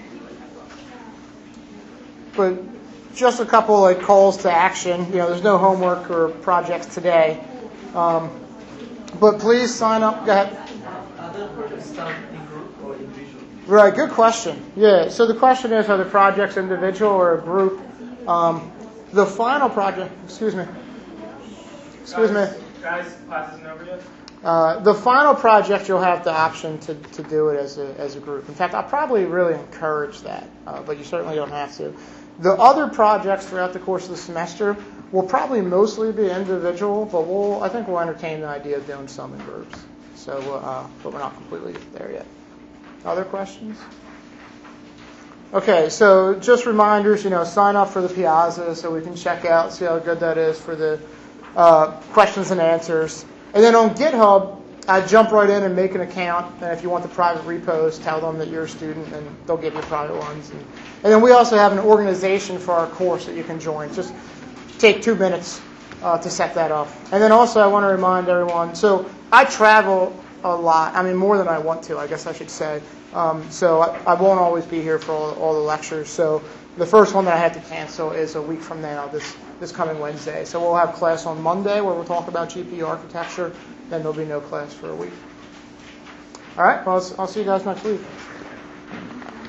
But just a couple like calls to action. You know, there's no homework or projects today. Um, but please sign up. Go ahead. Are the projects done in group or individual? Right, good question. Yeah, so the question is, are the projects individual or a group? Um, the final project, excuse me. Excuse guys, me. Guys, class isn't over yet? Uh, the final project, you'll have the option to, to do it as a, as a group. In fact, I probably really encourage that, uh, but you certainly don't have to. The other projects throughout the course of the semester will probably mostly be individual, but we'll I think we'll entertain the idea of doing some in groups. So, uh, but we're not completely there yet. Other questions? Okay, so just reminders, you know, sign up for the Piazza so we can check out, see how good that is for the uh, questions and answers. And then on GitHub, I jump right in and make an account. And if you want the private repos, tell them that you're a student, and they'll give you private ones. And, and then we also have an organization for our course that you can join. Just take two minutes uh, to set that up. And then also I want to remind everyone, so I travel a lot. I mean, more than I want to, I guess I should say. Um, so I, I won't always be here for all, all the lectures. So the first one that I had to cancel is a week from now, this this coming Wednesday. So we'll have class on Monday where we'll talk about G P U architecture. Then there'll be no class for a week. All right, well, I'll, I'll see you guys next week.